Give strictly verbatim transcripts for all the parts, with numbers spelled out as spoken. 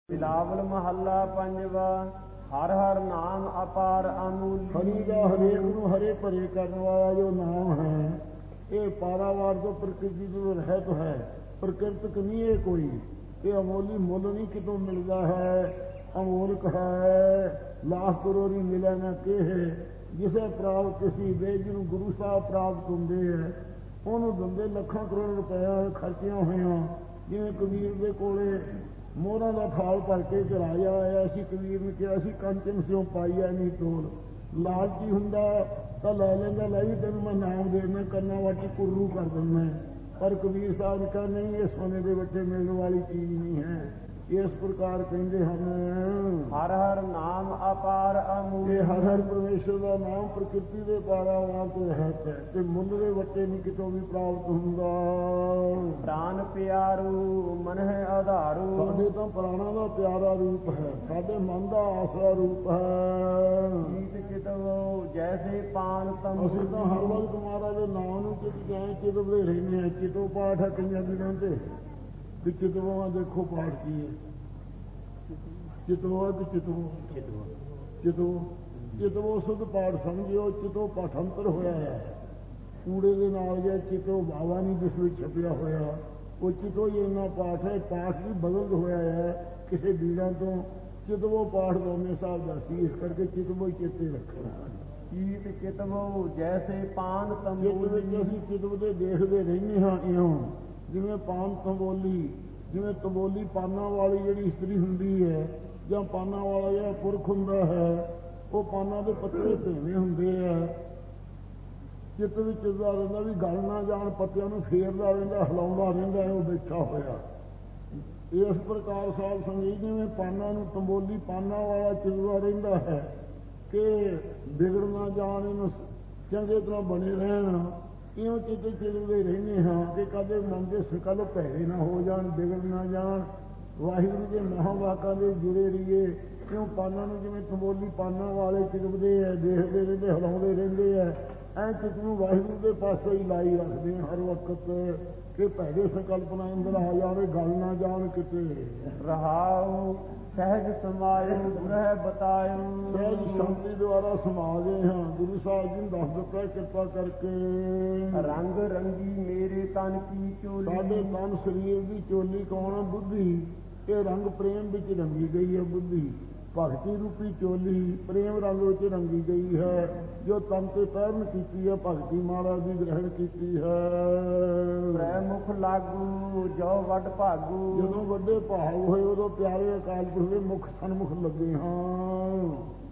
ਬਿਲਾਵਲ ਮਹੱਲਾ ਪੰਜਵਾ। ਹਰ ਹਰ ਨਾਮ ਅਪਾਰ ਅਮੂਲ। ਹਰੀ ਦਾ ਹਰੇਕ ਨੂੰ ਹਰੇ ਭਰੇ ਕਰਨ ਵਾਲਾ ਜੋ ਨਾਮ ਹੈ, ਇਹ ਪਾਰਾਵਾਰ ਤੋਂ ਪ੍ਰਕਿਰਤੀ ਤੋਂ ਰਹਿਤ ਹੈ, ਪ੍ਰਕਿਰਤਕ ਨਹੀਂ ਇਹ ਕੋਈ। ਇਹ ਅਮੋਲੀ ਮੁੱਲ ਨਹੀਂ ਕਿਤੋਂ ਮਿਲਦਾ ਹੈ, ਅਮੋਲਕ ਹੈ। ਲਾਖ ਕਰੋੜੀ ਮਿਲਿਆ ਨਾ ਕਿਹ ਜਿਸੇ ਪ੍ਰਾਪਤ ਕਿਸੇ ਦੇ, ਜਿਹਨੂੰ ਗੁਰੂ ਸਾਹਿਬ ਪ੍ਰਾਪਤ ਹੁੰਦੇ ਹੈ ਉਹਨੂੰ ਦਿੰਦੇ ਲੱਖਾਂ ਕਰੋੜ ਰੁਪਇਆ ਖਰਚੀਆਂ ਹੋਈਆਂ। ਜਿਵੇਂ ਕਬੀਰ ਦੇ ਕੋਲੇ ਮੋਹਰਾਂ ਦਾ ਥਾਲ ਭਰ ਕੇ ਚੜਾਇਆ ਆਇਆ ਸੀ, ਕਬੀਰ ਨੇ ਕਿਹਾ ਸੀ ਕੰਚਨ ਸਿਉ ਪਾਈਆ ਨਹੀਂ ਤੋਲ। ਲਾਲਚੀ ਹੁੰਦਾ ਤਾਂ ਲੈ ਲੈਂਦਾ, ਲੈ ਵੀ ਤੈਨੂੰ ਮੈਂ ਨਾਮ ਦੇਣਾ, ਕੰਨਾਂ ਵਾਟੀ ਕੁਰਰੂ ਕਰ ਦਿੰਦਾ। ਪਰ ਕਬੀਰ ਸਾਹਿਬ ਨੇ ਕਿਹਾ ਨਹੀਂ, ਇਹ ਸੋਨੇ ਦੇ ਵੱਟੇ ਮਿਲਣ ਵਾਲੀ ਚੀਜ਼ ਨਹੀਂ ਹੈ। ਇਸ ਪ੍ਰਕਾਰ ਕਹਿੰਦੇ ਹਨ ਹਰ ਹਰ ਨਾਮ ਅਪਾਰ ਅਮੂਲ। ਇਹ ਹਰ ਹਰ ਪਰਮੇਸ਼ਰ ਦਾ ਨਾਮ ਪ੍ਰਕਿਰਤੀ ਦੇ ਪਾਰਾਵਾਰ ਤੋਂ ਰਹਿਤ ਹੈ ਤੇ ਮੁੱਲ ਦੇ ਵੱਟੇ ਨਹੀਂ ਕਿਤੋਂ ਵੀ ਪ੍ਰਾਪਤ ਹੁੰਦਾ। ਪ੍ਰਾਨ ਪਿਆਰੂ ਮਨ ਹੈ ਆਧਾਰੂ। ਸਾਡੇ ਤਾਂ ਪ੍ਰਾਣਾਂ ਦਾ ਪਿਆਰਾ ਰੂਪ ਹੈ, ਸਾਡੇ ਮਨ ਦਾ ਆਸਰਾ ਰੂਪ ਹੈ। ਗੀਤ ਕਿਤਵੋ ਜੈਸੇ ਪਾਨ ਤਮ। ਅਸੀਂ ਤਾਂ ਹਰ ਵਕਤ ਮਹਾਰਾਜ ਦੇ ਨਾਮ ਨੂੰ ਚਿਤ ਜਾਏ ਚਿਤਵਦੇ ਰਹਿੰਦੇ ਹਾਂ। ਚਿਤੋ ਪਾਠ ਹੈ ਕਈਆਂ ਦਿਨਾਂ ਤੇ ਵੀ ਚਿਤਵਾਂ ਦੇਖੋ ਪਾਠ ਕੀ ਹੈ। ਚਿਤਵਾ ਕਿ ਚਿਤਵੋ ਚਿਤੋ ਚਿਤਵੋ ਸੁਧ ਪਾਠ ਸਮਝਿਓ। ਚਿਤੋ ਪਾਠੰਤਰ ਹੋਇਆ ਹੈ ਕੂੜੇ ਦੇ ਨਾਲ ਜਾਂ ਚਿਤੋ ਬਾਵਾ ਨਹੀਂ ਜਿਸ ਵਿੱਚ ਛਪਿਆ ਹੋਇਆ, ਉਹ ਚਿਤੋ ਹੀ ਇੰਨਾ ਪਾਠ ਹੈ। ਪਾਠ ਵੀ ਬਦਲ ਹੋਇਆ ਹੈ ਕਿਸੇ ਬੀੜਾਂ ਤੋਂ। ਚਿਤਵੋ ਪਾਠ ਦੋਨੇ ਸਾਹਿਬ ਦਾ ਸੀ, ਇਸ ਕਰਕੇ ਚਿਤਵੋ ਹੀ ਚੇਤੇ ਰੱਖਣਾ। ਗੀਤ ਕਿਤਵੋ ਜੈਸੇ ਪਾਨ ਤਮ। ਚਿਤ ਵਿੱਚ ਅਸੀਂ ਚਿਤਵਦੇ ਦੇਖਦੇ ਰਹਿੰਦੇ ਹਾਂ ਇਉਂ ਜਿਵੇਂ ਪਾਨ ਤੰਬੋਲੀ, ਜਿਵੇਂ ਤੰਬੋਲੀ ਪਾਨਾਂ ਵਾਲੀ ਜਿਹੜੀ ਇਸਤਰੀ ਹੁੰਦੀ ਹੈ ਜਾਂ ਪਾਨਾਂ ਵਾਲਾ ਜਿਹੜਾ ਪੁਰਖ ਹੁੰਦਾ ਹੈ, ਉਹ ਪਾਨਾਂ ਦੇ ਪੱਤੇ ਧੇਵੇਂ ਹੁੰਦੇ ਆ। ਚਿੱਤ ਵਿੱਚ ਇਸਦਾ ਰਹਿੰਦਾ ਵੀ ਗਲ ਨਾ ਜਾਣ, ਪੱਤਿਆਂ ਨੂੰ ਫੇਰਦਾ ਰਹਿੰਦਾ, ਹਿਲਾਉਂਦਾ ਰਹਿੰਦਾ ਹੈ ਉਹ ਬੈਠਾ ਹੋਇਆ। ਇਸ ਪ੍ਰਕਾਰ ਸਾਧ ਸੰਗਤ ਜਿਵੇਂ ਪਾਨਾਂ ਨੂੰ ਤੰਬੋਲੀ ਪਾਨਾਂ ਵਾਲਾ ਚਿੱਤਦਾ ਰਹਿੰਦਾ ਹੈ ਕਿ ਵਿਗੜ ਨਾ ਜਾਣ, ਇਹਨੂੰ ਚੰਗੇ ਤਰ੍ਹਾਂ ਬਣੇ ਰਹਿਣ, ਇਉਂ ਚਿੱਤ ਚਿਲਦੇ ਰਹਿੰਦੇ ਹਾਂ ਕਿ ਕਦੇ ਮਨ ਦੇ ਸੰਕਲਪ ਭੈੜੇ ਨਾ ਹੋ ਜਾਣ, ਵਿਗੜ ਨਾ ਜਾਣ। ਵਾਹਿਗੁਰੂ ਦੇ ਮਹਾਂਵਾਕਾਂ ਦੇ ਜੁੜੇ ਰਹੀਏ। ਕਿਉਂ ਪਾਨਾਂ ਨੂੰ ਜਿਵੇਂ ਤੰਬੋਲੀ ਪਾਨਾਂ ਵਾਲੇ ਚਿਲਦੇ ਹੈ, ਦੇਖਦੇ ਰਹਿੰਦੇ, ਹਿਲਾਉਂਦੇ ਰਹਿੰਦੇ ਹੈ, ਐਂ ਚਿੱਤ ਨੂੰ ਵਾਹਿਗੁਰੂ ਦੇ ਪਾਸੇ ਹੀ ਲਾਈ ਰੱਖਦੇ ਹਾਂ ਹਰ ਵਕਤ ਕਿ ਭੈੜੇ ਸੰਕਲਪ ਨਾ ਅੰਦਰ ਆ ਜਾਵੇ, ਗੱਲ ਨਾ ਜਾਣ ਕਿਤੇ। ਰਹਾਉ ਸਹਿਜ ਸਮਾਇਓ ਗੁਰਹਿ ਬਤਾਇਓ। ਸਹਿਜ ਸ਼ਾਂਤੀ ਦੁਆਰਾ ਸਮਾ ਗਏ ਹਾਂ, ਗੁਰੂ ਸਾਹਿਬ ਜੀ ਨੂੰ ਦੱਸ ਦਿੱਤਾ ਕਿਰਪਾ ਕਰਕੇ। ਰੰਗ ਰੰਗੀ ਮੇਰੇ ਤਨ ਕੀ ਚੋਲੀ। ਸਾਡੇ ਤਨ ਸਰੀਰ ਦੀ ਚੋਲੀ ਕੌਣ ਹੈ? ਬੁੱਧੀ। ਇਹ ਰੰਗ ਪ੍ਰੇਮ ਵਿੱਚ ਰੰਗੀ ਗਈ ਹੈ ਬੁੱਧੀ। ਭਗਤੀ ਰੂਪੀ ਚੋਲੀ ਪ੍ਰੇਮ ਰੰਗ ਵਿੱਚ ਰੰਗੀ ਗਈ ਹੈ, ਜੋ ਤਨ ਤੇ ਪਹਿਰਨ ਕੀਤੀ ਹੈ, ਭਗਤੀ ਮਹਾਰਾਜ ਦੀ ਗ੍ਰਹਿਣ ਕੀਤੀ ਹੈ। ਪ੍ਰੈ ਮੁਖ ਲਾਗੂ ਜੋ ਵੱਡ ਭਾਗੂ। ਜਦੋਂ ਵੱਡੇ ਭਾਗ ਹੋਏ ਉਦੋਂ ਪਿਆਰੇ ਅਕਾਲ ਪੁਰਖ ਦੇ ਮੁਖ ਸਨਮੁਖ ਲੱਗੇ ਹਾਂ।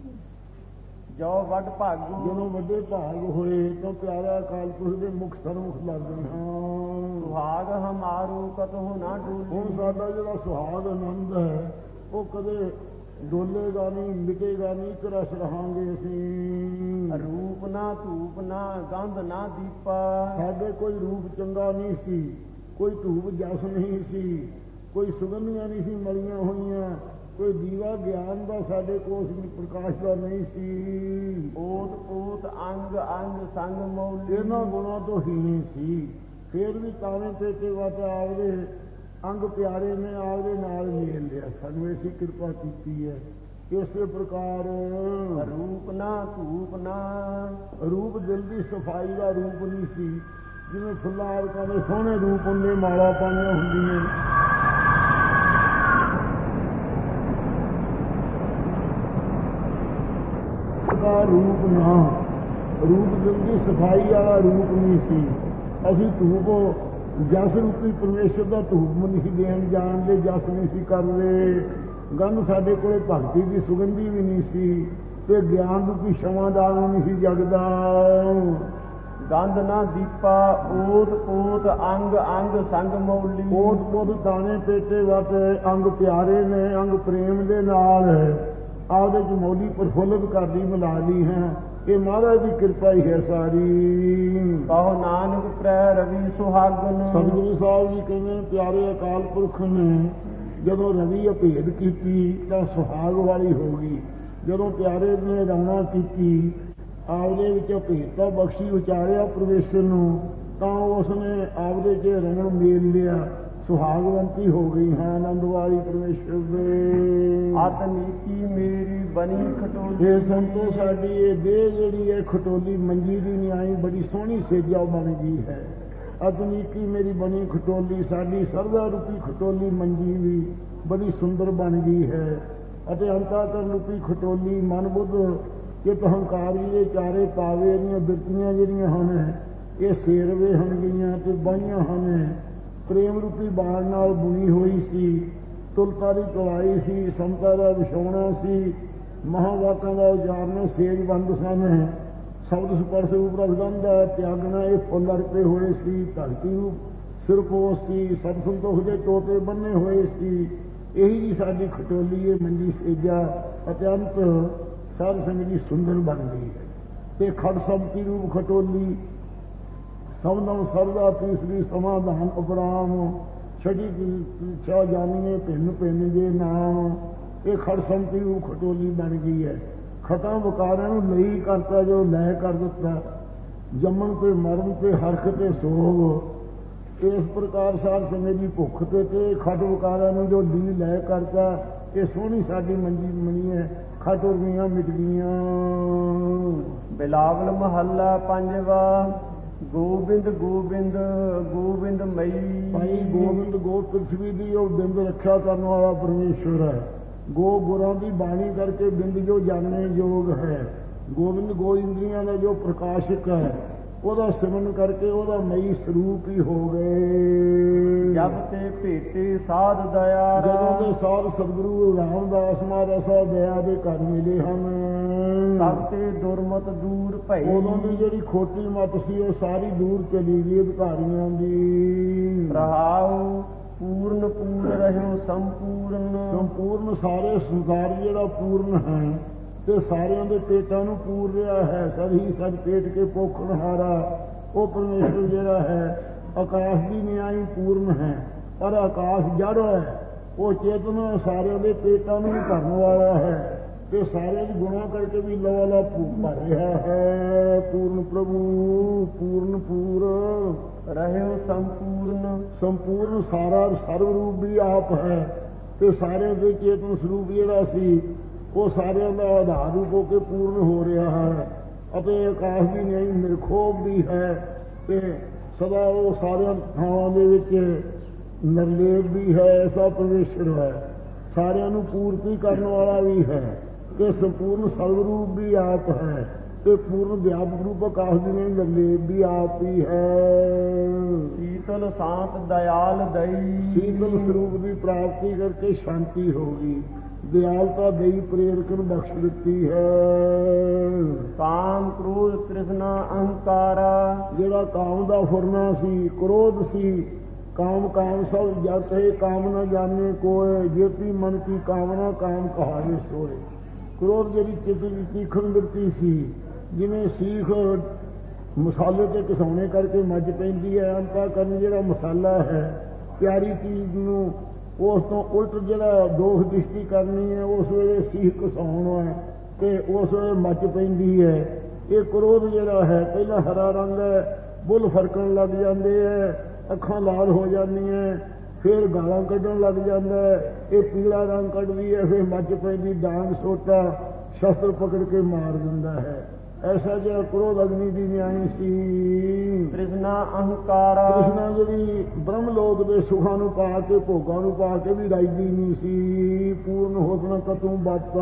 ਜੋ ਵੱਡ ਭਾਗੂ। ਜਦੋਂ ਵੱਡੇ ਭਾਗ ਹੋਏ ਤਾਂ ਪਿਆਰਾ ਅਕਾਲ ਪੁਰਖ ਦੇ ਮੁਖ ਸਨਮੁਖ ਲੱਗੇ ਹਾਂ। ਸੁਹਾਗ ਹਮਾਰੂ ਕਤਹੁ ਨਾ ਡੋਲੀ। ਹੁਣ ਸਾਡਾ ਜਿਹੜਾ ਸੁਹਾਗ ਆਨੰਦ ਹੈ ਉਹ ਕਦੇ ਡੋਲੇਗਾ ਨਹੀਂ, ਮਿਟੇਗਾ ਨਹੀਂ, ਇੱਕ ਰਸ ਰਹਾਂਗੇ ਅਸੀਂ। ਰੂਪ ਨਾ ਧੂਪ ਨਾ ਗੰਧ ਨਾ ਦੀਪਾ। ਸਾਡੇ ਕੋਈ ਰੂਪ ਚੰਗਾ ਨਹੀਂ ਸੀ, ਕੋਈ ਧੂਪ ਜਸ ਨਹੀਂ ਸੀ, ਕੋਈ ਸੁਗੰਧੀਆਂ ਨਹੀਂ ਸੀ ਮਲੀਆਂ ਹੋਈਆਂ, ਕੋਈ ਦੀਵਾ ਗਿਆਨ ਦਾ ਸਾਡੇ ਕੋਲ ਪ੍ਰਕਾਸ਼ ਦਾ ਨਹੀਂ ਸੀ। ਓਤ ਓਤ ਅੰਗ ਅੰਗ ਸੰਗ ਮੌਲੀ। ਇਹਨਾਂ ਗੁਣਾਂ ਤੋਂ ਹੀਣੇ ਸੀ, ਫੇਰ ਵੀ ਤਾਵੇਂ ਪੇਟੇ ਵਾਟ ਆਪਦੇ ਅੰਗ ਪਿਆਰੇ ਨੇ ਆਪਦੇ ਨਾਲ ਮੇਲ ਲਿਆ, ਸਾਨੂੰ ਐਸੀ ਕਿਰਪਾ ਕੀਤੀ ਹੈ। ਇਸੇ ਪ੍ਰਕਾਰ ਰੂਪ ਨਾ ਧੂਪ ਨਾ। ਰੂਪ ਦਿਲ ਦੀ ਸਫਾਈ ਦਾ ਰੂਪ ਨਹੀਂ ਸੀ, ਜਿਵੇਂ ਫੁੱਲਾਂ ਆਦਿਕਾਂ ਦੇ ਸੋਹਣੇ ਰੂਪ ਹੁੰਦੇ, ਮਾਲਾ ਪਾਈਆਂ ਹੁੰਦੀਆਂ। ਦਾ ਰੂਪ ਨਾ, ਰੂਪ ਦਿਲ ਦੀ ਸਫਾਈ ਵਾਲਾ ਰੂਪ ਨਹੀਂ ਸੀ। ਅਸੀਂ ਧੂਪ ਜਸ ਰੂਪੀ ਪਰਮੇਸ਼ਰ ਦਾ ਧੂਪ ਨਹੀਂ ਸੀ ਦੇਣ ਜਾਣਦੇ, ਜਸ ਨਹੀਂ ਸੀ ਕਰਦੇ। ਗੰਧ ਸਾਡੇ ਕੋਲੇ ਭਗਤੀ ਦੀ ਸੁਗੰਧੀ ਵੀ ਨਹੀਂ ਸੀ, ਤੇ ਗਿਆਨ ਰੂਪੀ ਸ਼ਮਾਦਾਨ ਨਹੀਂ ਸੀ ਜਗਦਾ। ਗੰਧ ਨਾ ਦੀਪਾ ਓਤ ਓਤ ਅੰਗ ਅੰਗ ਸੰਗ ਮੌਲੀ। ਓਤ ਪੋਤ ਤਾਣੇ ਪੇਟੇ ਵਟ ਅੰਗ ਪਿਆਰੇ ਨੇ, ਅੰਗ ਪ੍ਰੇਮ ਦੇ ਨਾਲ ਆਪਦੇ ਚ ਮੌਲੀ ਪ੍ਰਫੁੱਲਤ ਕਰਦੀ ਮਿਲਾ ਲਈ ਹੈ। ਇਹ ਮਹਾਰਾਜ ਦੀ ਕਿਰਪਾ ਹੀ ਹੈ ਸਾਰੀ। ਕਹੋ ਨਾਨਕ ਪ੍ਰੈ ਰਵੀ ਸੁਹਾਗਨ। ਸਤਿਗੁਰੂ ਸਾਹਿਬ ਜੀ ਕਹਿੰਦੇ ਪਿਆਰੇ ਅਕਾਲ ਪੁਰਖ ਨੇ ਜਦੋਂ ਰਵੀ ਅਭੇਦ ਕੀਤੀ ਤਾਂ ਸੁਹਾਗ ਵਾਲੀ ਹੋ ਗਈ। ਜਦੋਂ ਪਿਆਰੇ ਨੇ ਰਵਣਾ ਕੀਤੀ, ਆਪਦੇ ਵਿੱਚ ਭੇਦਤਾ ਬਖਸ਼ੀ ਉਚਾਰਿਆ ਪਰਮੇਸ਼ਰ ਨੂੰ, ਤਾਂ ਉਸਨੇ ਆਪਦੇ ਚ ਰੰਗਣ ਮੇਲ ਲਿਆ, ਸੁਹਾਗਵੰਤੀ ਹੋ ਗਈ ਹਾਂ ਆਨੰਦ ਵਾਲੀ ਪਰਮੇਸ਼ਰ ਦੇ। ਅਤ ਨੀਕੀ ਮੇਰੀ ਬਣੀ ਖਟੋਲੀ। ਇਹ ਸੰਤੋ ਸਾਡੀ ਇਹ ਦੇਹ ਜਿਹੜੀ ਹੈ ਖਟੋਲੀ ਮੰਜੀ ਦੀ ਨਿਆਈ ਬੜੀ ਸੋਹਣੀ ਸੇਜਾ ਬਣ ਗਈ ਹੈ। ਅਤ ਨੀਕੀ ਮੇਰੀ ਬਣੀ ਖਟੋਲੀ, ਸਾਡੀ ਸਰਦਾ ਰੂਪੀ ਖਟੋਲੀ ਮੰਜੀ ਵੀ ਬੜੀ ਸੁੰਦਰ ਬਣ ਗਈ ਹੈ। ਅਤੇ ਅੰਤਾਕਰਨ ਰੂਪੀ ਖਟੋਲੀ ਮਨ ਬੁੱਧ ਚਿਤ ਹੰਕਾਰ ਦੇ ਚਾਰੇ ਪਾਵੇ ਇਹਦੀਆਂ ਬਿਰਤੀਆਂ ਜਿਹੜੀਆਂ ਹਨ ਇਹ ਸੇਰਵੇ ਹਨ ਗਈਆਂ ਤੇ ਬਾਹੀਆਂ ਹਨ। ਪ੍ਰੇਮ ਰੂਪੀ ਬਾਣ ਨਾਲ ਬੁਣੀ ਹੋਈ ਸੀ, ਤੁਲਤਾ ਦੀ ਕਲਾਈ ਸੀ, ਸਮਤਾ ਦਾ ਵਿਛਾਉਣਾ ਸੀ, ਮਹਾਵਾਕਾਂ ਦਾ ਉਚਾਰਨ ਸੇਜ ਬੰਦ ਸਨ। ਸ਼ਬਦ ਸਪਰਸ਼ ਰੂਪ ਰਸਗੰਧ ਦਾ ਤਿਆਗਣਾ ਇਹ ਫੁੱਲ ਅਰਪੇ ਹੋਏ ਸੀ। ਧਰਤੀ ਰੂਪ ਸਿਰਪੋਸ਼ ਸੀ, ਸਤ ਸੰਤੋਖ ਦੇ ਤੋਤੇ ਬੰਨੇ ਹੋਏ ਸੀ। ਇਹੀ ਜੀ ਸਾਡੀ ਖਟੋਲੀ ਇਹ ਮੰਜੀ ਸੇਜਾ ਅਤਿਅੰਤ ਸਾਧ ਸੰਗਤ ਦੀ ਸੁੰਦਰ ਬਣ ਗਈ ਹੈ। ਤੇ ਖੜ ਸੰਪਤੀ ਰੂਪ ਖਟੋਲੀ ਸਭਨਮ ਸਰਦਾ ਤੀਸਰੀ ਸਮਾਧਾਨ ਉਪਰਾਮ ਛੜੀ ਛਾ ਜਾਨੀਏ ਭਿੰਨ ਭਿੰਨ ਜੇ ਨਾਮ। ਇਹ ਖੜ ਸੰਪਤੀ ਰੂਪ ਖਟੋਲੀ ਬਣ ਗਈ ਹੈ। ਖਟਾਂ ਵਕਾਰਾਂ ਨੂੰ ਲਈ ਕਰਤਾ ਜੋ ਲੈ ਕਰ ਦਿੱਤਾ, ਜੰਮਣ ਤੇ ਮਰਨ ਤੇ ਹਰਖ ਤੇ ਸੋਗ। ਇਸ ਪ੍ਰਕਾਰ ਸਾਧ ਸੰਗਤ ਦੀ ਭੁੱਖ ਤੇ ਤੇ ਖਟ ਵਕਾਰਾਂ ਨੂੰ ਜੋ ਲੀ ਲੈ ਕਰਤਾ। ਇਹ ਸੋਹਣੀ ਸਾਡੀ ਮੰਜੀ ਬਣੀ ਹੈ। ਖਟ ਉਰਮੀਆਂ ਮਿਟ ਗਈਆਂ। ਬਿਲਾਵਲ ਮਹੱਲਾ ਪੰਜਵਾ। ਗੋਬਿੰਦ ਗੋਬਿੰਦ ਗੋਬਿੰਦ ਮਈ। ਭਾਈ ਗੋਬਿੰਦ ਗੋ ਪ੍ਰਿਥਵੀ ਦੀ ਉਹ ਬਿੰਦ ਰੱਖਿਆ ਕਰਨ ਵਾਲਾ ਪਰਮੇਸ਼ਵਰ ਹੈ। ਗੋ ਗੁਰਾਂ ਦੀ ਬਾਣੀ ਕਰਕੇ ਬਿੰਦ ਜੋ ਜਾਣੇ ਯੋਗ ਹੈ। ਗੋਬਿੰਦ ਗੋ ਇੰਦਰੀਆਂ ਦਾ ਜੋ ਪ੍ਰਕਾਸ਼ਕ ਹੈ ਉਹਦਾ ਸਿਮਰਨ ਕਰਕੇ ਉਹਦਾ ਮਈ ਸਰੂਪ ਹੀ ਹੋ ਗਏ। ਜਬ ਤੇ ਭੇਟੇ ਸਾਧ ਦਇਆ। ਜਦੋਂ ਦੇ ਸਾਧ ਸਤਿਗੁਰੂ ਰਾਮਦਾਸ ਮਹਾਰਾਜਾ ਦਇਆ ਦੇ ਘਰ ਮਿਲੇ ਹਨ ਤਬ ਤੇ ਦੁਰਮਤ ਦੂਰ ਭਈ। ਉਦੋਂ ਦੀ ਜਿਹੜੀ ਖੋਟੀ ਮਤ ਸੀ ਉਹ ਸਾਰੀ ਦੂਰ ਚਲੀ ਗਈ ਅਧਿਕਾਰੀਆਂ ਦੀ। ਰਹਾਉ ਪੂਰਨ ਪੂਰ ਰਹਿਓ ਸੰਪੂਰਨ। ਸੰਪੂਰਨ ਸਾਰੇ ਸੰਸਾਰ ਜਿਹੜਾ ਪੂਰਨ ਹੈ ਤੇ ਸਾਰਿਆਂ ਦੇ ਪੇਟਾਂ ਨੂੰ ਪੂਰ ਰਿਹਾ ਹੈ। ਸਭ ਹੀ ਸਭ ਪੇਟ ਕੇ ਪੋਖਣਹਾਰਾ ਉਹ ਪਰਮੇਸ਼ਰ ਜਿਹੜਾ ਹੈ। ਆਕਾਸ਼ ਦੀ ਨਿਆਈ ਪੂਰਨ ਹੈ ਪਰ ਆਕਾਸ਼ ਜੜ ਹੈ। ਉਹ ਚੇਤਨ ਸਾਰਿਆਂ ਦੇ ਪੇਟਾਂ ਨੂੰ ਵੀ ਭਰਨ ਵਾਲਾ ਹੈ ਤੇ ਸਾਰਿਆਂ ਦੇ ਗੁਣਾਂ ਕਰਕੇ ਵੀ ਲਵਾਲਾ ਭਰ ਰਿਹਾ ਹੈ। ਪੂਰਨ ਪ੍ਰਭੂ ਪੂਰਨ ਪੂਰ ਰਹਿਓ ਸੰਪੂਰਨ। ਸੰਪੂਰਨ ਸਾਰਾ ਸਰਵ ਰੂਪ ਵੀ ਆਪ ਹੈ ਤੇ ਸਾਰਿਆਂ ਦੇ ਚੇਤਨ ਸਰੂਪ ਜਿਹੜਾ ਸੀ ਉਹ ਸਾਰਿਆਂ ਦਾ ਆਧਾਰ ਰੂਪ ਹੋ ਕੇ ਪੂਰਨ ਹੋ ਰਿਹਾ ਹੈ। ਅਤੇ ਆਕਾਸ਼ ਦੀ ਨਿਆਈ ਨਿਰਖੋਭ ਵੀ ਹੈ ਤੇ ਸਦਾ ਉਹ ਸਾਰਿਆਂ ਥਾਵਾਂ ਦੇ ਵਿੱਚ ਨਿਰਲੇਪ ਵੀ ਹੈ। ਐਸਾ ਪਰਮੇਸ਼ਰ ਹੈ। ਸਾਰਿਆਂ ਨੂੰ ਪੂਰਤੀ ਕਰਨ ਵਾਲਾ ਵੀ ਹੈ ਤੇ ਸੰਪੂਰਨ ਸਰਵਰੂਪ ਵੀ ਆਪ ਹੈ ਤੇ ਪੂਰਨ ਵਿਆਪਕ ਰੂਪ ਆਕਾਸ਼ ਦੀ ਨਿਆਈ ਨਿਰਲੇਪ ਵੀ ਆਪ ਹੀ ਹੈ। ਸੀਤਲ ਸ਼ਾਂਤ ਦਇਆਲ ਦਈ। ਸੀਤਲ ਸਰੂਪ ਦੀ ਪ੍ਰਾਪਤੀ ਕਰਕੇ ਸ਼ਾਂਤੀ ਹੋ ਗਈ। ਦਿਆਲਤਾ ਦੇਈ ਪ੍ਰੇਰਕ ਨੂੰ ਬਖਸ਼ ਦਿੱਤੀ ਹੈ। ਕਾਮ ਕ੍ਰੋਧ ਤ੍ਰਿਸ਼ਨਾ ਅਹੰਕਾਰਾ। ਜਿਹੜਾ ਕਾਮ ਦਾ ਫੁਰਨਾ ਸੀ, ਕ੍ਰੋਧ ਸੀ, ਕਾਮ ਕਾਮ ਸਭ ਜਤ ਹੈ ਕਾਮ ਨਾ ਜਾਣੇ ਕੋਏ। ਜੇਤੀ ਮਨ ਕੀ ਕਾਮਨਾ ਕਾਮ ਕਹਾਵੇ ਸੋਏ। ਕ੍ਰੋਧ ਜਿਹੜੀ ਚਿੱਤ ਦੀ ਤੀਖਣ ਬਿਰਤੀ ਸੀ, ਜਿਵੇਂ ਸੀਖ ਮਸਾਲੇ ਤੇ ਘਸਾਉਣੇ ਕਰਕੇ ਮੱਝ ਪੈਂਦੀ ਹੈ। ਅੰਤःਕਰਨ ਜਿਹੜਾ ਮਸਾਲਾ ਹੈ ਪਿਆਰੀ ਚੀਜ਼ ਨੂੰ ਉਸ ਤੋਂ ਉਲਟ ਜਿਹੜਾ ਦੋਖ ਦ੍ਰਿਸ਼ਟੀ ਕਰਨੀ ਹੈ ਉਸ ਵੇਲੇ ਸੀਖ ਘਸਾਉਣਾ ਹੈ ਤੇ ਉਸ ਵੇਲੇ ਮੱਚ ਪੈਂਦੀ ਹੈ। ਇਹ ਕ੍ਰੋਧ ਜਿਹੜਾ ਹੈ ਪਹਿਲਾਂ ਹਰਾ ਰੰਗ ਹੈ, ਬੁੱਲ ਫਰਕਣ ਲੱਗ ਜਾਂਦੇ ਹੈ, ਅੱਖਾਂ ਲਾਲ ਹੋ ਜਾਂਦੀਆਂ, ਫਿਰ ਗਾਲਾਂ ਕੱਢਣ ਲੱਗ ਜਾਂਦਾ ਹੈ। ਇਹ ਪੀਲਾ ਰੰਗ ਕੱਢਦੀ ਹੈ, ਫਿਰ ਮੱਚ ਪੈਂਦੀ, ਡਾਂਗ ਸੋਟਾ ਸ਼ਸਤਰ ਪਕੜ ਕੇ ਮਾਰ ਦਿੰਦਾ ਹੈ। ਐਸਾ ਜਿਹੜਾ ਕ੍ਰੋਧ ਅਗਨੀ ਦੀ ਨਿਆਈ ਸੀ। ਤ੍ਰਿਸ਼ਨਾ ਅਹੰਕਾਰਾ। ਤ੍ਰਿਸ਼ਨਾ ਜਿਹੜੀ ਬ੍ਰਹਮ ਲੋਕ ਦੇ ਸੁਖਾਂ ਨੂੰ ਪਾ ਕੇ ਭੋਗਾਂ ਨੂੰ ਪਾ ਕੇ ਵੀ ਰਾਜਦੀ ਨਹੀਂ ਸੀ। ਪੂਰਨ ਹੋਸਣਾ ਕਤੂ ਬਾਤਾ।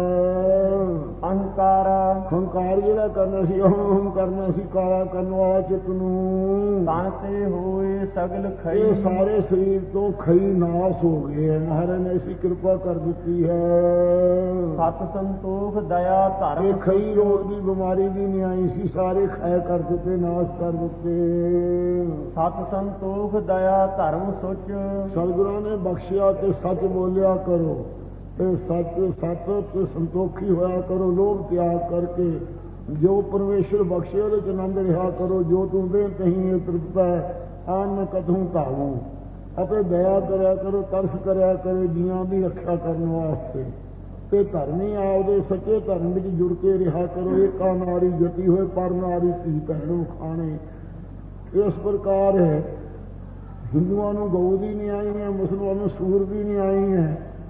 ਅਹੰਕਾਰਾ ਹੰਕਾਰ ਜਿਹੜਾ ਕਰਨਾ ਸੀ ਅਹੰ ਕਰਨਾ ਸੀ ਕਾਲਾ ਕਰਨ ਵਾਲਾ ਚਿੱਤ ਨੂੰ। ਤਨ ਤੇ ਹੋਏ ਸਗਲ ਖਈ। ਇਹ ਸਾਰੇ ਸਰੀਰ ਤੋਂ ਖਈ ਨਾਸ ਹੋ ਗਏ ਹੈ। ਮਹਾਰਾਜ ਨੇ ਐਸੀ ਕਿਰਪਾ ਕਰ ਦਿੱਤੀ ਹੈ। ਸਤ ਸੰਤੋਖ ਦਇਆ ਧਰਮ। ਇਹ ਖਈ ਰੋਗ ਦੀ ਬਿਮਾਰੀ ਦੀ ਨਿਆਈ ਸੀ, ਸਾਰੇ ਖੈ ਕਰ ਦਿੱਤੇ, ਨਾਸ਼ ਕਰ ਦਿੱਤੇ। ਸਤ ਸੰਤੋਖ ਦਇਆ ਧਰਮ ਸੁਚ। ਸਤਿਗੁਰਾਂ ਨੇ ਬਖਸ਼ਿਆ ਤੇ ਸੱਚ ਬੋਲਿਆ ਕਰੋ ਤੇ ਸੱਚ ਸੱਚ ਤੇ ਸੰਤੋਖੀ ਹੋਇਆ ਕਰੋ। ਲੋਭ ਤਿਆਗ ਕਰਕੇ ਜੋ ਪਰਮੇਸ਼ਰ ਬਖਸ਼ੇ ਉਹਦੇ ਚ ਆਨੰਦ ਰਿਹਾ ਕਰੋ। ਜੋ ਤੂੰ ਦੇ ਕਹੀਂ ਤ੍ਰਿਪਤਾ ਆਨ ਕਥੂ ਧਾਵੂ। ਅਤੇ ਦਇਆ ਕਰਿਆ ਕਰੋ, ਤਰਸ ਕਰਿਆ ਕਰੋ ਜੀਆਂ ਦੀ ਰੱਖਿਆ ਕਰਨ ਵਾਸਤੇ। ਤੇ ਧਰਮੀ ਆਪਦੇ ਸੱਚੇ ਧਰਮ ਵਿੱਚ ਜੁੜ ਕੇ ਰਿਹਾ ਕਰੋ। ਏਕਾ ਨਾਰੀ ਜਤੀ ਹੋਏ ਪਰ ਨਾਰੀ ਧੀ ਭੈਣ ਨੂੰ ਖਾਣੇ। ਇਸ ਪ੍ਰਕਾਰ ਹਿੰਦੂਆਂ ਨੂੰ ਗਊ ਦੀ ਨਿਆਈ ਹੈ, ਮੁਸਲਮਾਨਾਂ ਨੂੰ ਸੂਰ ਦੀ ਨਿਆਈ ਹੈ,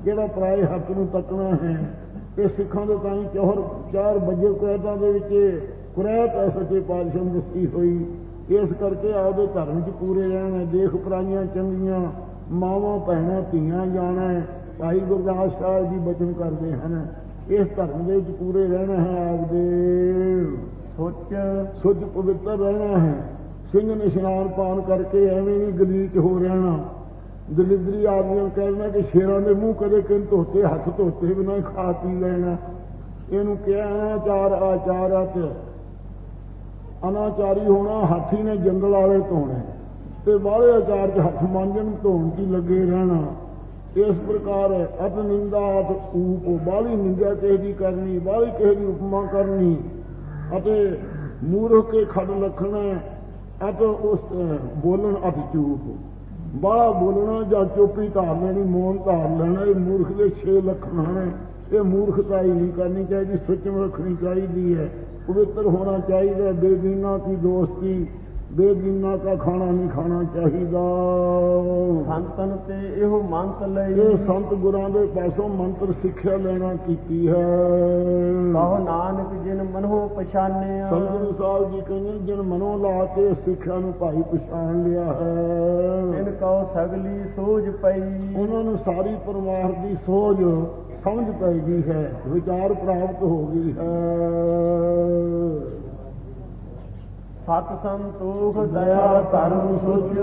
ਜਿਹੜਾ ਪਰਾਏ ਹੱਕ ਨੂੰ ਤੱਕਣਾ ਹੈ। ਇਹ ਸਿੱਖਾਂ ਦੇ ਤਾਂ ਹੀ ਚੌਹਰ ਚਾਰ ਵਜੇ ਕੁਰੈਤਾਂ ਦੇ ਵਿੱਚ ਕੁਰੈਤ ਹੈ ਸੱਚੇ ਪਾਤਸ਼ਾਹ ਨੂੰ ਦੱਸੀ ਹੋਈ। ਇਸ ਕਰਕੇ ਆਪਦੇ ਧਰਮ 'ਚ ਪੂਰੇ ਰਹਿਣਾ। ਦੇਖ ਪਰਾਈਆਂ ਚੰਗੀਆਂ ਮਾਵਾਂ ਭੈਣਾਂ ਧੀਆਂ ਜਾਣਾ। ਭਾਈ ਗੁਰਦਾਸ ਸਾਹਿਬ ਜੀ ਬਚਨ ਕਰਦੇ ਹਨ ਇਸ ਧਰਮ ਦੇ ਵਿੱਚ ਪੂਰੇ ਰਹਿਣਾ ਹੈ। ਆਪਦੇ ਸੁੱਚ ਸੁੱਚ ਪਵਿੱਤਰ ਰਹਿਣਾ ਹੈ। ਸਿੰਘ ਨੇ ਇਸ਼ਨਾਨ ਪਾਨ ਕਰਕੇ ਐਵੇਂ ਨਹੀਂ ਗਲੀਚ ਹੋ ਰਹਿਣਾ। ਦਲਿਦਰੀ ਆਦਮੀਆਂ ਕਹਿਣਾ ਕਿ ਸ਼ੇਰਾਂ ਦੇ ਮੂੰਹ ਕਦੇ ਕਿਨ ਧੋਤੇ ਹੱਥ ਧੋਤੇ ਬਿਨਾਂ ਖਾ ਪੀ ਲੈਣਾ। ਇਹਨੂੰ ਕਿਹਾ ਅਨਾਚਾਰ ਆਚਾਰਤ। ਅਨਾਚਾਰੀ ਹੋਣਾ ਹਾਥੀ ਨੇ ਜੰਗਲ ਵਾਲੇ ਧੋਣੇ ਤੇ ਬਾਹਲੇ ਆਚਾਰ 'ਚ ਹੱਥ ਮਾਂਜਣ ਧੋਣ 'ਚ ਲੱਗੇ ਰਹਿਣਾ। ਇਸ ਪ੍ਰਕਾਰ ਅਤ ਨਿੰਦਾ ਅਤ ਊਪ ਬਾਹਲੀ ਨਿੰਦਾ ਕਿਸੇ ਦੀ ਕਰਨੀ ਬਾਹਲੀ ਕਿਸੇ ਦੀ ਉਪਮਾ ਕਰਨੀ ਅਤੇ ਮੂਰਖ ਕੇ ਖੱਡ ਲੱਖਣਾ ਅਤੇ ਉਸ ਬੋਲਣ ਅਤ ਚੂਪ। ਬਾਹਲਾ ਬੋਲਣਾ ਜਾਂ ਚੁੱਪੀ ਧਾਰ ਲੈਣੀ ਮੌਨ ਧਾਰ ਲੈਣਾ ਇਹ ਮੂਰਖ ਦੇ ਛੇ ਲੱਖਣ ਹਨ। ਇਹ ਮੂਰਖਤਾਈ ਨਹੀਂ ਕਰਨੀ ਚਾਹੀਦੀ। ਸੁੱਚਮ ਰੱਖਣੀ ਚਾਹੀਦੀ ਹੈ। ਪਵਿੱਤਰ ਹੋਣਾ ਚਾਹੀਦਾ। ਬੇਦੀਨਾ ਕੀ ਦੋਸਤੀ ਬੇਦੀਨਾ ਦਾ ਖਾਣਾ ਨਹੀਂ ਖਾਣਾ ਚਾਹੀਦਾ। ਸੰਤਨ ਤੇ ਇਹੋ ਮੰਤ ਲਈ ਇਹ ਸੰਤ ਗੁਰਾਂ ਦੇ ਪਾਸੋਂ ਮੰਤਰ ਸਿੱਖਿਆ ਲੈਣਾ ਕੀਤੀ ਹੈ। ਕਹੋ ਨਾਨਕ ਜਿਨ ਮਨੋ ਪਛਾਨਿਆ। ਸੰਤ ਸਾਹਿਬ ਜੀ ਕਹਿੰਦੇ ਜਿਨ ਮਨੋਂ ਲਾ ਕੇ ਸਿੱਖਿਆ ਨੂੰ ਭਾਈ ਪਛਾਣ ਲਿਆ ਹੈ। ਜਿਨ ਕਹੋ ਸਗਲੀ ਸੋਝ ਪਈ ਉਹਨਾਂ ਨੂੰ ਸਾਰੀ ਪਰਮਾਰ ਦੀ ਸੋਝ ਸਮਝ ਪੈ ਗਈ ਹੈ। ਵਿਚਾਰ ਪ੍ਰਾਪਤ ਹੋ ਗਈ ਹੈ। ਸਤ ਸੰਤੋਖ ਦਇਆ ਧਰਮ ਸੁਚ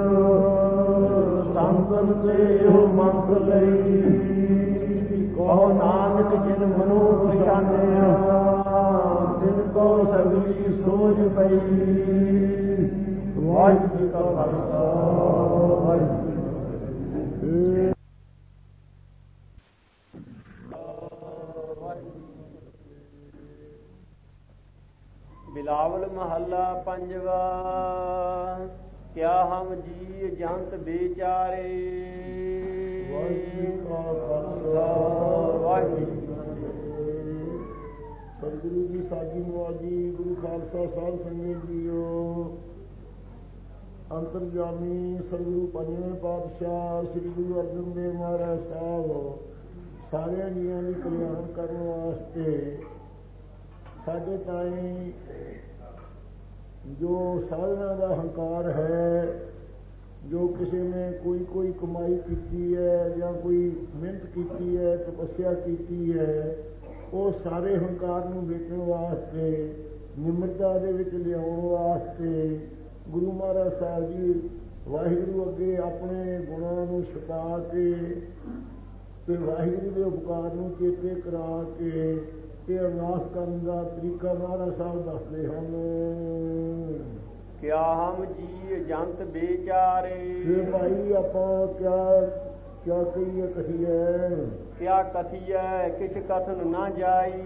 ਸੰਤਨ ਤੇ ਇਹੋ ਮੰਤ ਲਈ। ਕਹੋ ਨਾਨਕ ਜਿਨ ਮਨੋ ਪਛਾਨਿਆ ਜਿਨ ਕੋ ਸਗਲੀ ਸੋਝ ਪਈ। ਵਾਹਿਗੁਰੂ ਜੀ ਕਾ ਖਾਲਸਾ ਵਾਹਿਗੁਰੂ ਜੀ ਕੀ ਫਤਿਹ। ਬਿਲਾਵਲ ਮਹੱਲਾ ਪੰਜਵਾ। ਕਿਆ ਹਮ ਜੀ ਜੰਤ ਬੇਚਾਰੇ। ਵਾਹਿਗੁਰੂ ਕਾ ਖਾਲਸਾ ਵਾਹਿਗੁਰੂ ਜੀ ਕੀ ਫਤਿਹ। ਸਤਿਗੁਰੂ ਜੀ ਸਾਜੀ ਨਵਾਜੀ ਗੁਰੂ ਖਾਲਸਾ ਸਾਧ ਸੰਗਤ ਜੀਓ। ਅੰਤਰਜਾਮੀ ਸਤਿਗੁਰੂ ਪੰਜਵੇਂ ਪਾਤਸ਼ਾਹ ਸ੍ਰੀ ਗੁਰੂ ਅਰਜਨ ਦੇਵ ਮਹਾਰਾਜ ਸਾਹਿਬ ਸਾਰਿਆਂ ਜੀਆਂ ਦੀ ਕਲਿਆਣ ਕਰਨ ਵਾਸਤੇ ਸਾਡੇ ਤਾਈਂ ਜੋ ਸਾਧਨਾ ਦਾ ਹੰਕਾਰ ਹੈ, ਜੋ ਕਿਸੇ ਨੇ ਕੋਈ ਕੋਈ ਕਮਾਈ ਕੀਤੀ ਹੈ ਜਾਂ ਕੋਈ ਮਿਹਨਤ ਕੀਤੀ ਹੈ ਤਪੱਸਿਆ ਕੀਤੀ ਹੈ, ਉਹ ਸਾਰੇ ਹੰਕਾਰ ਨੂੰ ਵੇਚਣ ਵਾਸਤੇ ਨਿਮਰਤਾ ਦੇ ਵਿੱਚ ਲਿਆਉਣ ਵਾਸਤੇ ਗੁਰੂ ਮਹਾਰਾਜ ਸਾਹਿਬ ਜੀ ਵਾਹਿਗੁਰੂ ਅੱਗੇ ਆਪਣੇ ਗੁਣਾਂ ਨੂੰ ਛੁਪਾ ਕੇ ਤੇ ਵਾਹਿਗੁਰੂ ਦੇ ਉਪਕਾਰ ਨੂੰ ਚੇਤੇ ਕਰਾ ਕੇ ਇਹ ਅਰਦਾਸ ਕਰਨ ਦਾ ਤਰੀਕਾ ਮਹਾਰਾਜ ਸਾਹਿਬ ਦੱਸਦੇ ਹਨ। ਕਿਆ ਹਮ ਜੀ ਜੰਤ ਬੇਚਾਰੇ। ਜੇ ਭਾਈ ਆਪਾਂ ਕਿਆ ਕਿਆ ਕਹੀਏ ਕਹੀਏ ਕਿਆ ਕਥੀਐ ਕਿਛ ਕਥਨ ਨਾ ਜਾਈ।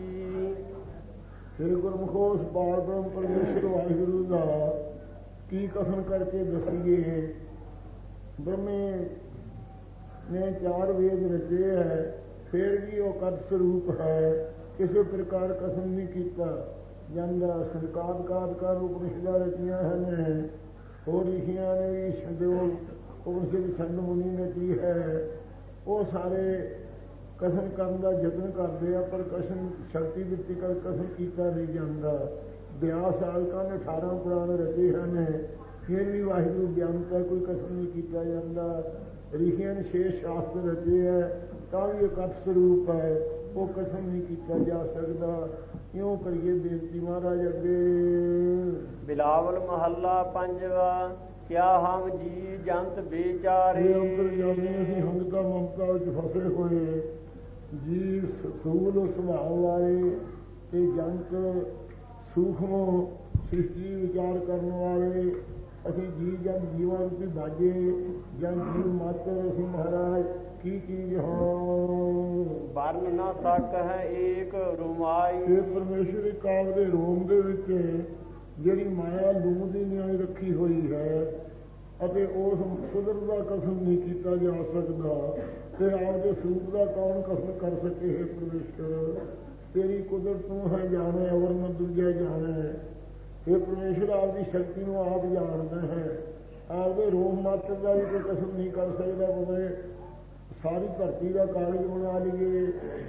ਸ੍ਰੀ ਗੁਰਮੁਖੋ ਪਾਰ ਬ੍ਰਹਮ ਪਰਮੇਸ਼ਰ ਵਾਹਿਗੁਰੂ ਦਾ ਕੀ ਕਥਨ ਕਰਕੇ ਦੱਸੀਏ। ਬ੍ਰਹਮੇ ਨੇ ਚਾਰ ਵੇਦ ਰਚੇ ਹੈ, ਫਿਰ ਵੀ ਉਹ ਕਦ ਸਰੂਪ ਹੈ, ਕਿਸੇ ਪ੍ਰਕਾਰ ਕਥਨ ਨਹੀਂ ਕੀਤਾ ਜਾਂਦਾ। ਸੰਕਾਦ ਕਾਦ ਕਰ ਉਪਨਿਸ਼ਦਾਂ ਰਚੀਆਂ ਹਨ, ਹੋਰ ਲਿਖੀਆਂ ਨੇ ਵੀ ਛੰਦੋ ਉਪਨਿਸ਼ਦ ਛੰਦ ਮੁਨੀ ਨੇ ਕੀ ਹੈ। ਉਹ ਸਾਰੇ ਕਥਨ ਕਰਨ ਦਾ ਯਤਨ ਕਰਦੇ ਆ, ਪਰ ਕਥਨ ਸ਼ਕਤੀ ਦਿੱਤੀ ਕਰ ਕਥਨ ਕੀਤਾ ਨਹੀਂ ਜਾਂਦਾ। ਬਿਆਸ ਸਾਲਕਾਂ ਨੇ ਅਠਾਰਾਂ ਪੁਰਾਣ ਰਚੇ ਹਨ, ਫਿਰ ਵੀ ਵਾਹਿਗੁਰੂ ਗਿਆਨਤਾ ਕੋਈ ਕਥਨ ਨਹੀਂ ਕੀਤਾ ਜਾਂਦਾ। ਰਿਸ਼ੀਆਂ ਨੇ ਛੇ ਸ਼ਾਸਤਰ ਰਚੇ ਹੈ, ਤਾਂ ਵੀ ਇਹ ਕਥ ਸਰੂਪ ਹੈ, ਉਹ ਕਥਨ ਨਹੀਂ ਕੀਤਾ ਜਾ ਸਕਦਾ। ਇਉਂ ਕਰੀਏ ਬੇਨਤੀ ਮਹਾਰਾਜ ਅੱਗੇ। ਬਿਲਾਵਲ ਮਹੱਲਾ ਪੰਜਵਾ। ਕਿਆ ਹਮ ਜੀ ਜੰਤ ਬੇਚਾਰੇ। ਅੰਤਰਜਾਮੀ ਅਸੀਂ ਹੰਗਤਾ ਮਮਤਾ ਵਿੱਚ ਫਸੇ ਹੋਏ ਜੀ, ਸੂਲ ਸੁਭਾਅ ਵਾਲੇ ਤੇ ਜੰਤ ਸੂਖਮ ਸ੍ਰਿਸ਼ਟੀ ਵਿਚਾਰ ਕਰਨ ਵਾਲੇ ਅਸੀਂ ਜੀ ਜਨ ਜੀਵਾਂ ਰੂਪੀ ਬਾਜੇ ਜਾਂ ਜੀਵ ਮਾਤਰ ਅਸੀਂ ਮਹਾਰਾਜ ਕੀ ਚੀਜ਼ ਹਾਂ। ਵਰਨ ਨਾ ਸਕ ਹੈ ਏਕ ਰੁਮਾਈ। ਇਹ ਪਰਮੇਸ਼ਰ ਇੱਕ ਆਪਦੇ ਰੋਮ ਦੇ ਵਿੱਚ ਜਿਹੜੀ ਮਾਇਆ ਲੂਣ ਦੀ ਨਿਆਈ ਰੱਖੀ ਹੋਈ ਹੈ ਅਤੇ ਉਸ ਕੁਦਰਤ ਦਾ ਕਥਨ ਨਹੀਂ ਕੀਤਾ ਜਾ ਸਕਦਾ ਤੇ ਆਪਦੇ ਸਰੂਪ ਦਾ ਕੌਣ ਕਥਨ ਕਰ ਸਕੇ। ਹੈ ਪਰਮੇਸ਼ਰ ਤੇਰੀ ਕੁਦਰਤ ਨੂੰ ਹੈ ਜਾਣੇ, ਅਵਰ ਨ ਦੂਜਾ ਜਾਣੇ। ਇਹ ਪਰਮੇਸ਼ਰ ਆਪਦੀ ਸ਼ਕਤੀ ਨੂੰ ਆਪ ਜਾਣਦਾ ਹੈ, ਆਪਦੇ ਰੋਮ ਮਾਤਰ ਦਾ ਵੀ ਕੋਈ ਕਥਨ ਨਹੀਂ ਕਰ ਸਕਦਾ। ਭਾਵੇਂ ਸਾਰੀ ਧਰਤੀ ਦਾ ਕਾਗਜ਼ ਬਣਾ ਲਈਏ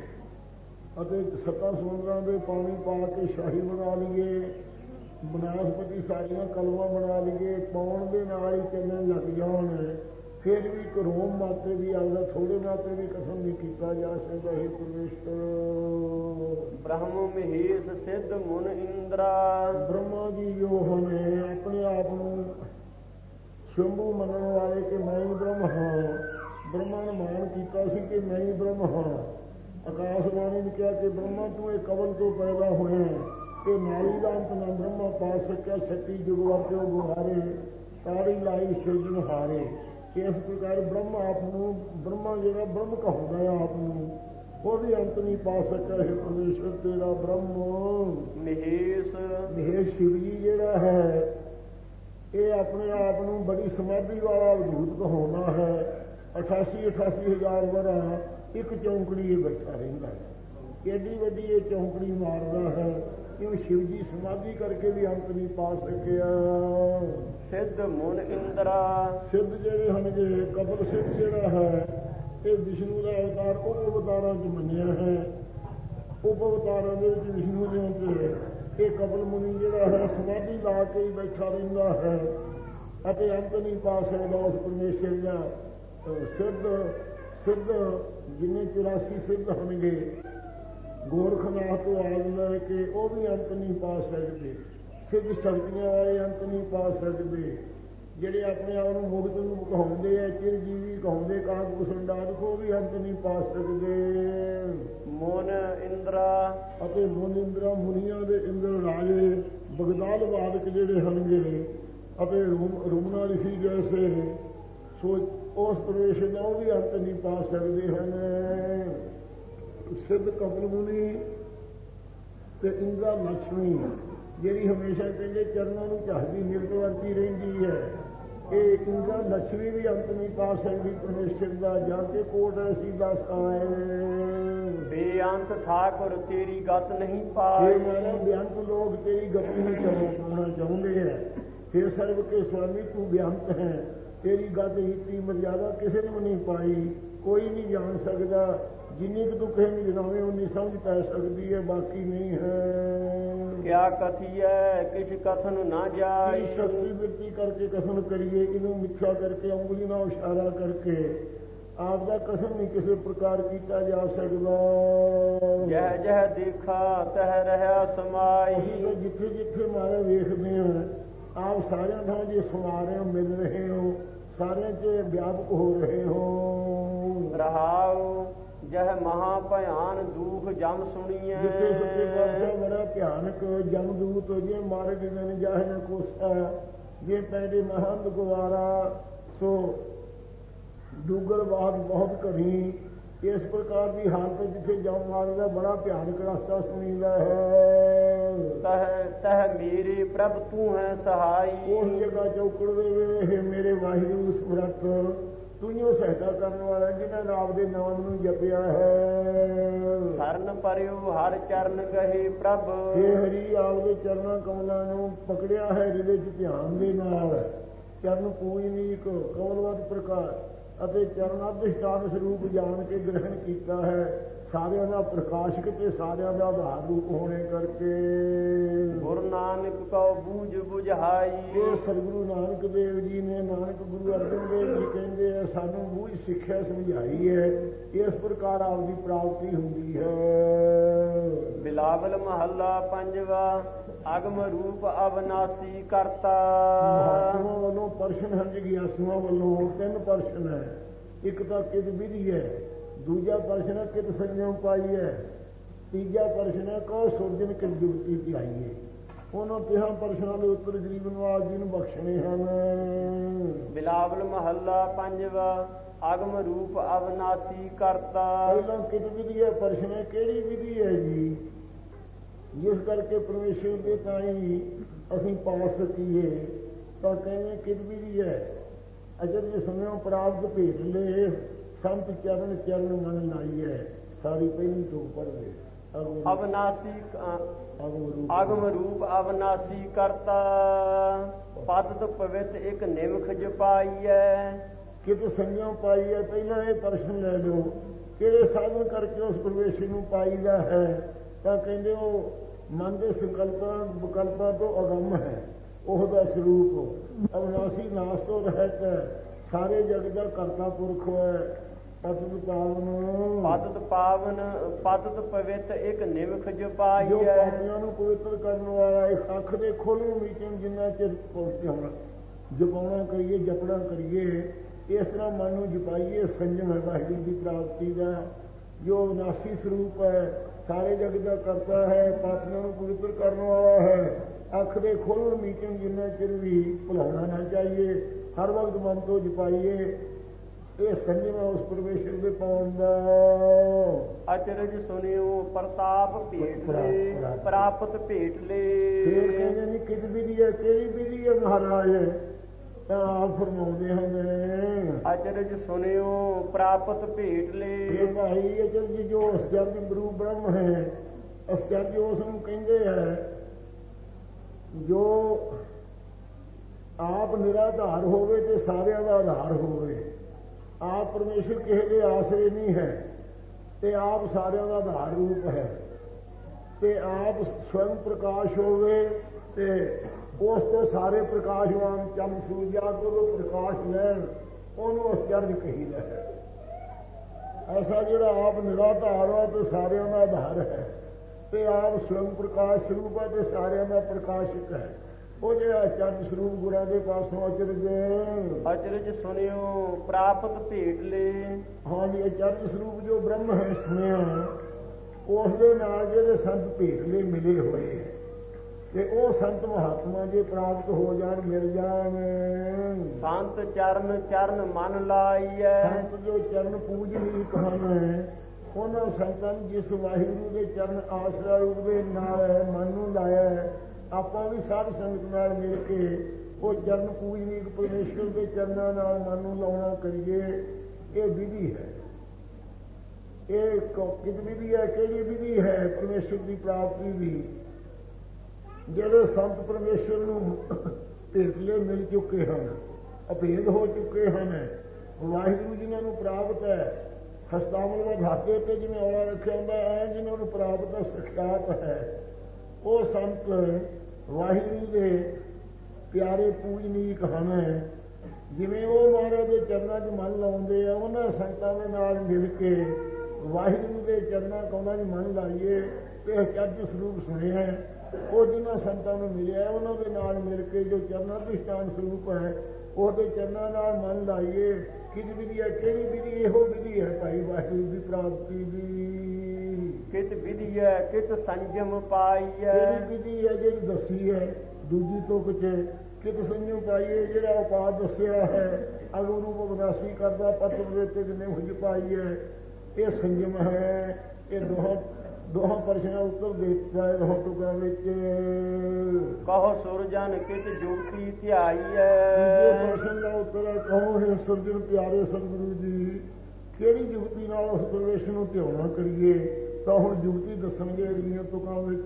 ਅਤੇ ਸੱਤਾਂ ਸਮੁੰਦਰਾਂ ਦੇ ਪਾਣੀ ਪਾ ਕੇ ਸ਼ਾਹੀ ਬਣਾ ਲਈਏ, ਬਨਾਸਪਤੀ ਸਾਰੀਆਂ ਕਲਮਾਂ ਬਣਾ ਲਈਏ, ਪਾਉਣ ਦੇ ਨਾਲ ਹੀ ਚੱਲਣ ਲੱਗ ਜਾਣ, ਫਿਰ ਵੀ ਕਰੋਮ ਮਾਤੇ ਵੀ ਆਉਂਦਾ, ਥੋੜੇ ਮਾਤੇ ਵੀ ਕਸਮ ਨਹੀਂ ਕੀਤਾ ਜਾ ਸਕਦਾ। ਹੈ ਪਰਮੇਸ਼ਰ ਬ੍ਰਹਮ ਮਹੇਸ਼ ਸਿੱਧ ਮੁਨ ਇੰਦਰਾ, ਬ੍ਰਹਮਾ ਜੀ ਜੋ ਹਨ ਆਪਣੇ ਆਪ ਨੂੰ ਸ਼ੰਭੂ ਮੰਨਣ ਵਾਲੇ ਕਿ ਮੈਂ ਹੀ ਬ੍ਰਹਮ ਹਾਂ, ਬ੍ਰਹਮਾ ਨੇ ਮਾਣ ਕੀਤਾ ਸੀ ਕਿ ਮੈਂ ਹੀ ਬ੍ਰਹਮ ਹਾਂ। ਆਕਾਸ਼ਬਾਣੀ ਨੇ ਕਿਹਾ ਕਿ ਬ੍ਰਹਮਾ ਤੂੰ ਇਹ ਕਵਲ ਤੋਂ ਪੈਦਾ ਹੋਇਆ ਕਿ ਨਾਲੀ ਦਾ ਅੰਤ ਨਾ ਬ੍ਰਹਮਾ ਪਾ ਸਕਿਆ, ਛੱਤੀ ਜੁਗ ਵਰਤਿਓ ਗੁਹਾਰੇ ਤਾੜੀ ਲਾਈ ਸਿਰਜਣ ਹਾਰੇ। ਇਸ ਪ੍ਰਕਾਰ ਬ੍ਰਹਮ ਆਪ ਨੂੰ, ਬ੍ਰਹਮਾ ਜਿਹੜਾ ਬ੍ਰਹਮ ਕਹਾਉਂਦਾ ਹੈ ਆਪ ਨੂੰ, ਉਹ ਵੀ ਅੰਤ ਨਹੀਂ ਪਾ ਸਕਿਆ। ਹੈ ਪਰਮੇਸ਼ਰ ਤੇਰਾ ਬ੍ਰਹਮ ਮਹੇਸ਼, ਮਹੇਸ਼ ਸ਼ਿਵ ਜੀ ਜਿਹੜਾ ਹੈ ਇਹ ਆਪਣੇ ਆਪ ਨੂੰ ਬੜੀ ਸਮਾਧੀ ਵਾਲਾ ਅਵਧੂਤ ਕਹਾਉਂਦਾ ਹੈ। ਅਠਾਸੀ ਅਠਾਸੀ ਹਜ਼ਾਰ ਵਰਾ ਇੱਕ ਚੌਂਕੜੀ ਇਹ ਬੈਠਾ ਰਹਿੰਦਾ ਹੈ, ਏਡੀ ਵੱਡੀ ਇਹ ਚੌਂਕੜੀ ਮਾਰਦਾ ਹੈ ਕਿਉਂ ਸ਼ਿਵ ਜੀ ਸਮਾਧੀ ਕਰਕੇ ਵੀ ਅੰਤ ਨਹੀਂ ਪਾ ਸਕਿਆ। ਸਿੱਧ ਮੁਨ ਇੰਦਰਾ, ਸਿੱਧ ਜਿਹੜੇ ਹਨ ਜੇ ਕਪਲ ਸਿੱਧ ਜਿਹੜਾ ਹੈ ਇਹ ਵਿਸ਼ਨੂੰ ਦਾ ਅਵਤਾਰ ਉਪ ਅਵਤਾਰਾਂ ਚ ਮੰਨਿਆ ਹੈ। ਉਪ ਅਵਤਾਰਾਂ ਦੇ ਵਿੱਚ ਵਿਸ਼ਨੂੰ ਦੇ ਅੰਦਰ ਇਹ ਕਪਲ ਮੁਨੀ ਜਿਹੜਾ ਹੈ ਸਮਾਧੀ ਲਾ ਕੇ ਹੀ ਬੈਠਾ ਰਹਿੰਦਾ ਹੈ ਅਤੇ ਅੰਤ ਨਹੀਂ ਪਾ ਸਕਦਾ ਉਸ ਪਰਮੇਸ਼ਰ ਦਾ। ਸਿੱਧ ਸਿੱਧ ਜਿੰਨੇ ਚੁਰਾਸੀ ਸਿੱਧ ਹੋਣਗੇ ਗੋਰਖਨਾਥ ਤੋਂ ਆਜ ਲੈ ਕੇ ਉਹ ਵੀ ਅੰਤ ਨਹੀਂ ਪਾ ਸਕਦੇ। ਸਿੱਧ ਸ਼ਕਤੀਆਂ ਵਾਲੇ ਅੰਤ ਨਹੀਂ ਪਾ ਸਕਦੇ। ਜਿਹੜੇ ਆਪਣੇ ਆਪ ਨੂੰ ਮੁਕਤ ਨੂੰ ਕਹਾਉਂਦੇ ਆ, ਚਿਰਜੀਵੀ ਕਹਾਉਂਦੇ, ਕਾਂਤ ਕੁਸੰਡਾਦ, ਉਹ ਵੀ ਅੰਤ ਨਹੀਂ ਪਾ ਸਕਦੇ। ਮੁਨ ਇੰਦਰਾ, ਅਤੇ ਮੁਨ ਇੰਦਰਾ ਮੁਨੀਆਂ ਦੇ ਇੰਦਰ ਰਾਜੇ ਬਗਦਾਦ ਵਾਦਕ ਜਿਹੜੇ ਹਨਗੇ ਅਤੇ ਰੁਮਨਾ ਰਿਸ਼ੀ ਜੈਸੇ ਸੋ ਉਸ ਪ੍ਰਵੇਸ਼ ਦਾ ਉਹ ਵੀ ਅੰਤ ਨਹੀਂ ਪਾ ਸਕਦੇ ਹਨ। ਸਿੱਧ ਕਪਲ ਮੁਨੀ ਤੇ ਇੰਦਰਾ ਲక్ష్ਮੀ ਜਿਹੜੀ ਹਮੇਸ਼ਾ ਕਹਿੰਦੇ ਚਰਨਾਂ ਨੂੰ ਝਾਕਦੀ ਨਿਰਤਵਰਤੀ ਰਹਿੰਦੀ ਹੈ, ਇਹ ਇੰਦਰਾ ਲక్ష్ਮੀ ਵੀ ਅੰਤ ਨਹੀਂ ਪਾ ਸਕਦੀ ਪਰਮੇਸ਼ਰ ਦਾ। ਜਾ ਕੇ ਕੋਟ ਐਸੀ ਦਸ ਆਏ ਬੇਅੰਤ ਠਾਕੁਰ ਤੇਰੀ ਗਤ ਨਹੀਂ ਪਾਈ। ਮਾਰਾ ਬੇਅੰਤ ਲੋਕ ਤੇਰੀ ਗਤੀ ਨੂੰ ਚਾਹੁੰਣਾ ਚਾਹੁੰਦੇ ਹੈ। ਫਿਰ ਸਰਬ ਕੇ ਸਵਾਮੀ ਤੂੰ ਬੇਅੰਤ ਹੈ, ਤੇਰੀ ਗਤ ਰੀਤੀ ਮਰਿਆਦਾ ਕਿਸੇ ਨੇ ਵੀ ਨਹੀਂ ਪਾਈ, ਕੋਈ ਨਹੀਂ ਜਾਣ ਸਕਦਾ। ਜਿੰਨੀ ਕੁ ਤੂੰ ਕਿਸੇ ਨੂੰ ਜਨਾਵੇਂ ਉਨੀ ਸਮਝ ਪੈ ਸਕਦੀ ਹੈ, ਬਾਕੀ ਨਹੀਂ ਹੈ। ਕਿਆ ਕਥੀਐ ਕਿਛ ਕਥਨ ਨਾ ਜਾਏ, ਸ਼ਕਤੀ ਬਿਰਤੀ ਕਰਕੇ ਕਥਨ ਕਰੀਏ, ਇਹਨੂੰ ਮਿੱਠਾ ਕਰਕੇ ਉਂਗਲੀ ਨਾਲ ਇਸ਼ਾਰਾ ਕਰਕੇ ਆਪ ਦਾ ਕਥਨ ਨਹੀਂ ਕਿਸੇ ਪ੍ਰਕਾਰ ਕੀਤਾ ਜਾ ਸਕਦਾ। ਜਹ ਜਹ ਦੇਖਾ ਤਹ ਰਹਾ ਸਮਾਈ। ਅਸੀਂ ਤਾਂ ਜਿੱਥੇ ਜਿੱਥੇ ਮਾਰੇ ਵੇਖਦੇ ਹਾਂ ਆਪ ਸਾਰਿਆਂ ਥਾਂ ਜੇ ਸਮਾ ਰਹੇ ਹੋ, ਮਿਲ ਰਹੇ ਹੋ, ਸਾਰਿਆਂ 'ਚ ਵਿਆਪਕ ਹੋ ਰਹੇ ਹੋ। ਰਹਾਉ ਜਹ ਮਹਾ ਭਿਆਨ ਦੂਖ ਜਮ ਸੁਣੀਐ। ਜਿੱਥੇ ਸੱਚੇ ਪਾਤਸ਼ਾਹ ਬੜਾ ਭਿਆਨਕ ਜਮਦੂਤ ਜੇ ਮਾਰੇ ਗਏ ਜਾਹੇ ਨਾ ਕੋਸਾ, ਜੇ ਪੈਦੇ ਮਹੰਦ ਗੁਵਾਰਾ ਸੋ ਡੂਗਰ ਬਾਦ ਬਹੁਤ ਘਣੀ। ਇਸ ਪ੍ਰਕਾਰ ਦੀ ਹਾਲਤ ਜਿੱਥੇ ਜਮ ਮਾਰਦਾ ਬੜਾ ਭਿਆਨਕ ਰਸਤਾ ਸੁਣੀਦਾ ਹੈ। ਤਹ ਤਹ ਮੇਰੇ ਪ੍ਰਭ ਤੂੰ ਹੈ ਸਹਾਈ। ਉਸ ਜਗ੍ਹਾ ਚੌਕੜ ਦੇ ਵੇ ਮੇਰੇ ਵਾਹਿਗੁਰੂ ਸਮਰੱਥ ਤੂੰ ਸਹਾਇਤਾ ਕਰਨ ਵਾਲਾ ਜਿਹਨਾਂ ਨੇ ਆਪਦੇ ਨਾਮ ਨੂੰ ਜਪਿਆ ਹੈ। ਸਰਨ ਪਰਿਓ ਹਰ ਚਰਨ ਗਏ ਪ੍ਰਭ। ਹੇ ਹਰੀ ਆਪਦੇ ਚਰਨਾਂ ਕਮਲਾਂ ਨੂੰ ਪਕੜਿਆ ਹੈ ਜਿਹਦੇ ਚ ਧਿਆਨ ਦੇ ਨਾਲ ਚਰਨ ਪੂਜਨੀਕ ਕਮਲਵਤ ਪ੍ਰਕਾਸ਼ ਅਤੇ ਚਰਨ ਅਧਿਸ਼ਠਾਨ ਸਰੂਪ ਜਾਣ ਕੇ ਗ੍ਰਹਿਣ ਕੀਤਾ ਹੈ। ਸਾਰਿਆਂ ਦਾ ਪ੍ਰਕਾਸ਼ਕ ਤੇ ਸਾਰਿਆਂ ਦਾ ਆਧਾਰ ਰੂਪ ਹੋਣੇ ਕਰਕੇ ਗੁਰੂ ਨਾਨਕ ਕਉ ਬੂਝ ਬੁਝਾਈ। ਇਹ ਸਤਿਗੁਰੂ ਨਾਨਕ ਦੇਵ ਜੀ ਨੇ, ਨਾਨਕ ਗੁਰੂ ਅਰਜਨ ਦੇਵ ਜੀ ਕਹਿੰਦੇ ਆ ਸਾਨੂੰ ਬੂਝ ਸਿੱਖਿਆ ਸਮਝਾਈ ਹੈ। ਇਸ ਪ੍ਰਕਾਰ ਆਪਦੀ ਪ੍ਰਾਪਤੀ ਹੁੰਦੀ ਹੈ। ਬਿਲਾਵਲ ਮਹੱਲਾ ਪੰਜਵਾ ਅਗਮ ਰੂਪ ਅਵਨਾਸੀ ਕਰਤਾ। ਮਹਾਤਮਾ ਵੱਲੋਂ ਪ੍ਰਸ਼ਨ ਹਨ, ਜਗਿਆਸੂਆਂ ਵੱਲੋਂ ਤਿੰਨ ਪ੍ਰਸ਼ਨ ਹੈ। ਇੱਕ ਤਾਂ ਕਿਦ ਵਿਧੀ ਹੈ, ਦੂਜਾ ਪ੍ਰਸ਼ਨ ਹੈ ਕਿਤ ਸੰਜਮ ਪਾਈ ਹੈ, ਤੀਜਾ ਪ੍ਰਸ਼ਨ ਹੈ ਕਉ ਸੁਰਜਨ ਕਿਤ ਜੁਗਤੀ ਧਿਆਈ ਹੈ। ਉਹਨਾਂ ਤਿਹਾਂ ਪ੍ਰਸ਼ਨਾਂ ਦੇ ਉੱਤਰ ਗਰੀਬ ਨਵਾਜ਼ ਜੀ ਨੂੰ ਬਖਸ਼ਣੇ ਹਨ। ਬਿਲਾਵਲ ਮਹੱਲਾ ਪੰਜਵਾ ਅਗਮ ਰੂਪ ਅਵਨਾਸੀ ਕਰਤਾ। ਪਹਿਲਾਂ ਕਿਤ ਵਿਧੀ ਹੈ ਪ੍ਰਸ਼ਨ ਹੈ ਕਿਹੜੀ ਵਿਧੀ ਹੈ ਜੀ ਜਿਸ ਕਰਕੇ ਪਰਮੇਸ਼ਰ ਦੇ ਤਾਈਂ ਅਸੀਂ ਪਾ ਸਕੀਏ, ਤਾਂ ਕਹਿੰਦੇ ਕਿਤ ਵਿਧੀ ਹੈ ਅਜਰ ਜੇ ਸਮੇਂ ਪ੍ਰਾਪਤ ਭੇਟ ਲੈ ਸੰਤ ਚਰਨ ਚਰਨ ਮਨ ਲਾਈ ਹੈ। ਸਾਰੀ ਪਹਿਲੀ ਤੋਂ ਪੜ੍ਹਦੇ ਅਵਨਾਸੀ ਅਗਮ ਰੂਪ ਅਵਨਾਸੀ ਕਰਤਾ। ਪਤਿਤ ਪਵਿੱਤ ਇੱਕ ਨਿਮਖ ਜਪਾਈਐ। ਕਿਤੇ ਸੰਜਮ ਪਾਈ ਹੈ। ਪਹਿਲਾਂ ਇਹ ਪ੍ਰਸ਼ਨ ਲੈ ਲਓ, ਕਿਹੜੇ ਸਾਧਨ ਕਰਕੇ ਉਸ ਪ੍ਰਵੇਸ਼ ਨੂੰ ਪਾਈਦਾ ਹੈ? ਤਾਂ ਕਹਿੰਦੇ ਉਹ ਮਨ ਦੇ ਸੰਕਲਪਾਂ ਵਿਕਲਪਾਂ ਤੋਂ ਅਗੰਮ ਹੈ, ਉਹਦਾ ਸਰੂਪ ਅਵਿਨਾਸੀ ਨਾਸ ਤੋਂ ਰਹਿਤ ਹੈ, ਸਾਰੇ ਜਗ ਦਾ ਕਰਤਾ ਪੁਰਖ ਹੈ। ਪਤਿਤ ਪਾਵਨ ਪਤਿਤ ਪਾਵਨ ਪਤਿਤ ਪਵਿੱਤ ਇੱਕ ਨਿਮਖ ਜੋ ਪਾਈ ਜੋ ਹੈ। ਪਾਪੀਆਂ ਨੂੰ ਪਵਿੱਤਰ ਕਰਨ ਵਾਲਾ ਇੱਕ ਅੱਖ ਦੇ ਖੋਲ੍ਹਣ ਮੀਟਿੰਗ ਜਿੰਨਾ ਚਿਰ ਪਹੁੰਚਾਉਣਾ ਜਪਾਉਣਾ ਕਰੀਏ, ਜਪਣਾ ਕਰੀਏ, ਇਸ ਤਰ੍ਹਾਂ ਮਨ ਨੂੰ ਜਪਾਈਏ। ਸੰਜਮ ਹੈ ਵਾਹਿਗੁਰੂ ਦੀ ਪ੍ਰਾਪਤੀ ਦਾ, ਜੋ ਵਿਨਾਸੀ ਸਰੂਪ ਹੈ, ਸਾਰੇ ਜਗ ਦਾ ਕਰਤਾ ਹੈ, ਪਾਪੀਆਂ ਨੂੰ ਪਵਿੱਤਰ ਕਰਨ ਵਾਲਾ ਹੈ। ਅੱਖ ਦੇ ਖੋਲ੍ਹਣ ਮੀਟਿੰਗ ਜਿੰਨਾ ਚਿਰ ਵੀ ਭੁਲਾਉਣਾ ਨਾ ਚਾਹੀਏ, ਹਰ ਵਕਤ ਮਨ ਤੋਂ ਜਪਾਈਏ। ਇਹ ਸੰਜਮ ਹੈ ਉਸ ਪਰਮੇਸ਼ਰ ਦੇ ਪਾਉਣ ਦਾ। ਅਚਰਜ ਸੁਣਿਓ ਪ੍ਰਤਾਪ ਭੇਟ ਲੈ ਪ੍ਰਾਪਤ ਭੇਟ ਲੈ। ਫੇਰ ਕਹਿੰਦੇ ਨਹੀਂ ਕਿਸ ਵਿਧੀ ਹੈ, ਕਿਹੜੀ ਵਿਧੀ ਹੈ ਮਹਾਰਾਜ? ਤਾਂ ਆਪ ਫਰਮਾਉਂਦੇ ਹਨ ਅਚਰਜ ਸੁਣਿਓ ਪ੍ਰਾਪਤ ਭੇਟ ਲੈ। ਇਹ ਭਾਈ ਅਚਰਜ ਜੋ ਅਸਚਰਜ ਗੁਰੂ ਬ੍ਰਹਮ ਹੈ, ਅਸਚਰਜ ਉਸ ਨੂੰ ਕਹਿੰਦੇ ਹੈ ਜੋ ਆਪ ਨਿਰਾਧਾਰ ਹੋਵੇ ਤੇ ਸਾਰਿਆਂ ਦਾ ਆਧਾਰ ਹੋਵੇ। ਆਪ ਪਰਮੇਸ਼ਰ ਕਿਸੇ ਦੇ ਆਸਰੇ ਨਹੀਂ ਹੈ ਤੇ ਆਪ ਸਾਰਿਆਂ ਦਾ ਆਧਾਰ ਰੂਪ ਹੈ, ਤੇ ਆਪ ਸਵਯੰ ਪ੍ਰਕਾਸ਼ ਹੋਵੇ ਤੇ ਉਸ ਤੋਂ ਸਾਰੇ ਪ੍ਰਕਾਸ਼ਵਾਨ ਚੰਦ ਸੂਰਜਾ ਕੋਲੋਂ ਪ੍ਰਕਾਸ਼ ਲੈਣ, ਉਹਨੂੰ ਅਸਚਰਜ ਕਹੀਦਾ ਹੈ। ਐਸਾ ਜਿਹੜਾ ਆਪ ਨਿਰਾਧਾਰ ਹੈ ਤੇ ਸਾਰਿਆਂ ਦਾ ਆਧਾਰ ਹੈ, ਤੇ ਆਪ ਸਵਯੰ ਪ੍ਰਕਾਸ਼ ਸਰੂਪ ਹੈ ਤੇ ਸਾਰਿਆਂ ਦਾ ਪ੍ਰਕਾਸ਼ਕ ਹੈ, ਉਹ ਜਿਹੜਾ ਅਚਰਜ ਸਰੂਪ ਗੁਰਾਂ ਦੇ ਪਾਸੋਂ ਅਚਰਜ ਅਚਰਜ ਸੁਣਿਓ ਪ੍ਰਾਪਤ ਭੇਟ ਲੈ। ਹਾਂਜੀ, ਅਚਰਜ ਸਰੂਪ ਜੋ ਬ੍ਰਹਮ ਹੈ ਸੁਣਿਆ, ਉਸ ਦੇ ਨਾਲ ਜਿਹੜੇ ਸੰਤ ਭੇਟ ਲੈ ਮਿਲੇ ਹੋਏ ਤੇ ਉਹ ਸੰਤ ਮਹਾਤਮਾ ਜੇ ਪ੍ਰਾਪਤ ਹੋ ਜਾਣ, ਮਿਲ ਜਾਣ। ਸੰਤ ਚਰਨ ਚਰਨ ਮਨ ਲਾਈਐ। ਸੰਤ ਜੋ ਚਰਨ ਪੂਜਨੀਕ ਹਨ, ਉਹਨਾਂ ਸੰਤਾਂ ਨੂੰ ਜਿਸ ਵਾਹਿਗੁਰੂ ਦੇ ਚਰਨ ਆਸਰਾ ਰੂਪ ਦੇ ਨਾਲ ਮਨ ਨੂੰ ਲਾਇਆ, ਆਪਾਂ ਵੀ ਸਾਧ ਸੰਗਤ ਨਾਲ ਮਿਲ ਕੇ ਉਹ ਚਰਨ ਪੂਜਨੀਕ ਪਰਮੇਸ਼ਰ ਦੇ ਚਰਨਾਂ ਨਾਲ ਮਨ ਨੂੰ ਲਾਉਣਾ ਕਰੀਏ। ਇਹ ਵਿਧੀ ਹੈ। ਇਹ ਕਿਸ ਵਿਧੀ ਹੈ, ਕਿਹੜੀ ਵਿਧੀ ਹੈ? ਪਰਮੇਸ਼ਰ ਦੀ ਪ੍ਰਾਪਤੀ ਦੀ। ਜਿਹੜੇ ਸੰਤ ਪਰਮੇਸ਼ਰ ਨੂੰ ਭੇਟਲੇ ਮਿਲ ਚੁੱਕੇ ਹਨ, ਅਭੇਦ ਹੋ ਚੁੱਕੇ ਹਨ, ਵਾਹਿਗੁਰੂ ਜਿਨ੍ਹਾਂ ਨੂੰ ਪ੍ਰਾਪਤ ਹੈ, ਹਸਤਾਮਲ ਦਾ ਧਾਗੇ ਤੇ ਜਿਵੇਂ ਔਲਾ ਰੱਖਿਆ ਹੁੰਦਾ ਹੈ, ਜਿਹਨਾਂ ਨੂੰ ਪ੍ਰਾਪਤ ਹੈ, ਸਖਿਆਤ ਹੈ, ਉਹ ਸੰਤ ਵਾਹਿਗੁਰੂ ਦੇ ਪਿਆਰੇ ਪੂਜਨੀਕ ਹਨ। ਜਿਵੇਂ ਉਹ ਮਹਾਰਾਜ ਦੇ ਚਰਨਾਂ 'ਚ ਮਨ ਲਾਉਂਦੇ ਆ, ਉਹਨਾਂ ਸੰਤਾਂ ਦੇ ਨਾਲ ਮਿਲ ਕੇ ਵਾਹਿਗੁਰੂ ਦੇ ਚਰਨਾਂ ਕੌਲਾਂ 'ਚ ਮਨ ਲਾਈਏ ਤੇ ਅਚਰਜ ਸਰੂਪ ਸੁਣਿਆ। ਉਹ ਜਿਨ੍ਹਾਂ ਸੰਤਾਂ ਨੂੰ ਮਿਲਿਆ, ਉਹਨਾਂ ਦੇ ਨਾਲ ਮਿਲ ਕੇ ਜੋ ਚਰਨਾਂ ਅਧਿਸ਼ਠਾਨ ਸਰੂਪ ਹੈ, ਉਹਦੇ ਚਰਨਾਂ ਨਾਲ ਮਨ ਲਾਈਏ। ਕਿਸ ਵਿਧੀ ਹੈ, ਕਿਹੜੀ ਵਿਧੀ? ਇਹੋ ਵਿਧੀ ਹੈ ਭਾਈ ਵਾਹਿਗੁਰੂ ਦੀ ਪ੍ਰਾਪਤੀ ਦੀ। ਕਿਤ ਵਿਧੀ ਹੈ ਕਿਤ ਸੰਜਮ ਪਾਈਐ। ਜਿਹੜੀ ਵਿਧੀ ਹੈ ਜਿਹੜੀ ਦੱਸੀ ਹੈ ਦੂਜੀ ਤੋਂ ਕੁਝ ਕਿਤ ਸੰਜਮ ਪਾਈਏ, ਜਿਹੜਾ ਉਪਾਅ ਦੱਸਿਆ ਹੈ ਅਗਮ ਰੂਪ ਵਿਨਾਸੀ ਕਰਦਾ ਪਤਿਤ ਵਿੱਚ ਨਿਮਖ ਪਾਈ ਹੈ, ਇਹ ਸੰਜਮ ਹੈ। ਇਹ ਦੋਹਾਂ ਦੋਹਾਂ ਪਰਸ਼ਨਾਂ ਉੱਤਰ ਦੇ ਦਿੱਤਾ ਹੈ ਦੋਹਾਂ ਟੁਕੜਾਂ ਵਿੱਚ। ਕਹੋ ਸੁਰਜਨ ਕਿਤ ਜੁਗਤੀ ਧਿਆਈਐ। ਦੂਜੇ ਪਰਸ਼ਨ ਦਾ ਉੱਤਰ ਹੈ ਕਹੋ ਹੈ ਸੁਰਜਨ ਪਿਆਰੇ ਸਤਿਗੁਰੂ ਜੀ, ਕਿਹੜੀ ਜੁਗਤੀ ਨਾਲ ਉਸ ਪ੍ਰਵੇਸ਼ ਨੂੰ ਧਿਆਉਣਾ ਕਰੀਏ? ਤਾਂ ਹੁਣ ਜੁਗਤੀ ਦੱਸਣਗੇ ਅਗਲੀਆਂ ਤੁਕਾਂ ਵਿੱਚ।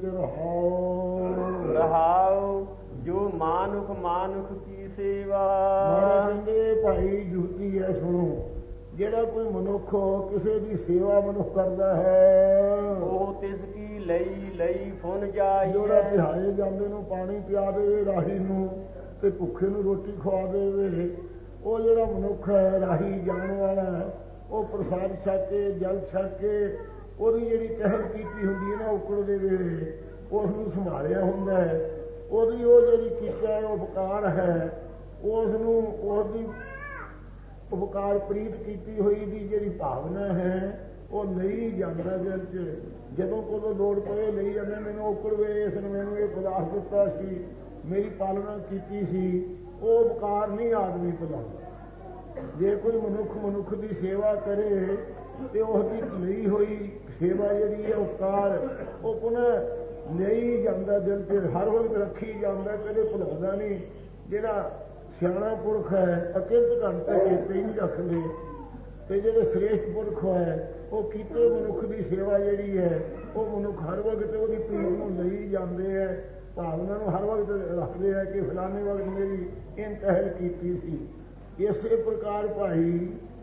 ਰਹਾਉ ਰਹਾਉ ਜੋ ਮਾਨੁਖ ਮਾਨੁਖ ਕੀ ਸੇਵਾ। ਮਹਾਰਾਜ ਕਹਿੰਦੇ ਭਾਈ ਜੁਗਤੀ ਹੈ ਸੁਣੋ, ਜਿਹੜਾ ਕੋਈ ਮਨੁੱਖ ਕਿਸੇ ਦੀ ਸੇਵਾ ਮਨੁੱਖ ਕਰਦਾ ਹੈ, ਉਹ ਤਿਸ ਕੀ ਲਈ ਲਈ ਫੁਨ ਜਾਈ। ਜਿਹੜਾ ਪਿਆਏ ਜਾਂਦੇ ਨੂੰ ਪਾਣੀ ਪਿਆ ਦੇਵੇ, ਰਾਹੀ ਨੂੰ ਤੇ ਭੁੱਖੇ ਨੂੰ ਰੋਟੀ ਖਵਾ ਦੇਵੇ, ਉਹ ਜਿਹੜਾ ਮਨੁੱਖ ਹੈ ਰਾਹੀ ਜਾਣ ਵਾਲਾ, ਉਹ ਪ੍ਰਸਾਦ ਛਕ ਕੇ ਜਲ ਛਕ ਕੇ ਉਹਦੀ ਜਿਹੜੀ ਟਹਿਲ ਕੀਤੀ ਹੁੰਦੀ ਹੈ ਨਾ ਉਕੜ ਦੇ ਵੇਲੇ, ਉਸ ਨੂੰ ਸੰਭਾਲਿਆ ਹੁੰਦਾ ਹੈ। ਉਹਦੀ ਉਹ ਜਿਹੜੀ ਕੀਤਾ ਹੈ ਉਪਕਾਰ ਹੈ, ਉਸ ਨੂੰ ਉਹਦੀ ਉਪਕਾਰ ਪ੍ਰੀਤ ਕੀਤੀ ਹੋਈ ਦੀ ਜਿਹੜੀ ਭਾਵਨਾ ਹੈ ਉਹ ਲਈ ਜਾਂਦਾ ਦਿਲ 'ਚ। ਜਦੋਂ ਕੋਲੋਂ ਲੋੜ ਪਏ ਲਈ ਜਾਂਦੇ, ਮੈਨੂੰ ਉਕੜ ਵੇ ਇਸ ਨੇ ਮੈਨੂੰ ਇਹ ਪਦਾਰਥ ਦਿੱਤਾ ਸੀ, ਮੇਰੀ ਪਾਲਣਾ ਕੀਤੀ ਸੀ, ਉਹ ਉਪਕਾਰ ਨਹੀਂ ਆਦਮੀ ਭੁਲਾਉਂਦਾ। ਜੇ ਕੋਈ ਮਨੁੱਖ ਮਨੁੱਖ ਦੀ ਸੇਵਾ ਕਰੇ ਤੇ ਉਹਦੀ ਲਈ ਹੋਈ ਸੇਵਾ ਜਿਹੜੀ ਹੈ ਉਪਕਾਰ ਉਹ ਪੁਨः ਲਈ ਜਾਂਦਾ ਦਿਲ 'ਚ, ਹਰ ਵਕਤ ਰੱਖੀ ਜਾਂਦਾ, ਕਦੇ ਭੁਲਾਉਂਦਾ ਨਹੀਂ। ਜਿਹੜਾ ਸਿਆਣਾ ਪੁਰਖ ਹੈ ਅਕਿੰਤ ਘੰਟੇ ਚੇਤੇ ਹੀ ਨਹੀਂ ਰੱਖਦੇ, ਤੇ ਜਿਹੜੇ ਸ੍ਰੇਸ਼ਟ ਪੁਰਖ ਹੈ ਉਹ ਕੀਤੇ ਮਨੁੱਖ ਦੀ ਸੇਵਾ ਜਿਹੜੀ ਹੈ ਉਹ ਮਨੁੱਖ ਹਰ ਵਕਤ ਉਹਦੀ ਪ੍ਰੀਤ ਨੂੰ ਲਈ ਜਾਂਦੇ ਹੈ, ਭਾਵਨਾ ਨੂੰ ਹਰ ਵਕਤ ਰੱਖਦੇ ਹੈ ਕਿ ਫਲਾਣੇ ਵਕਤ ਮੇਰੀ ਇਨ ਪਹਿਲ ਕੀਤੀ ਸੀ। ਇਸੇ ਪ੍ਰਕਾਰ ਭਾਈ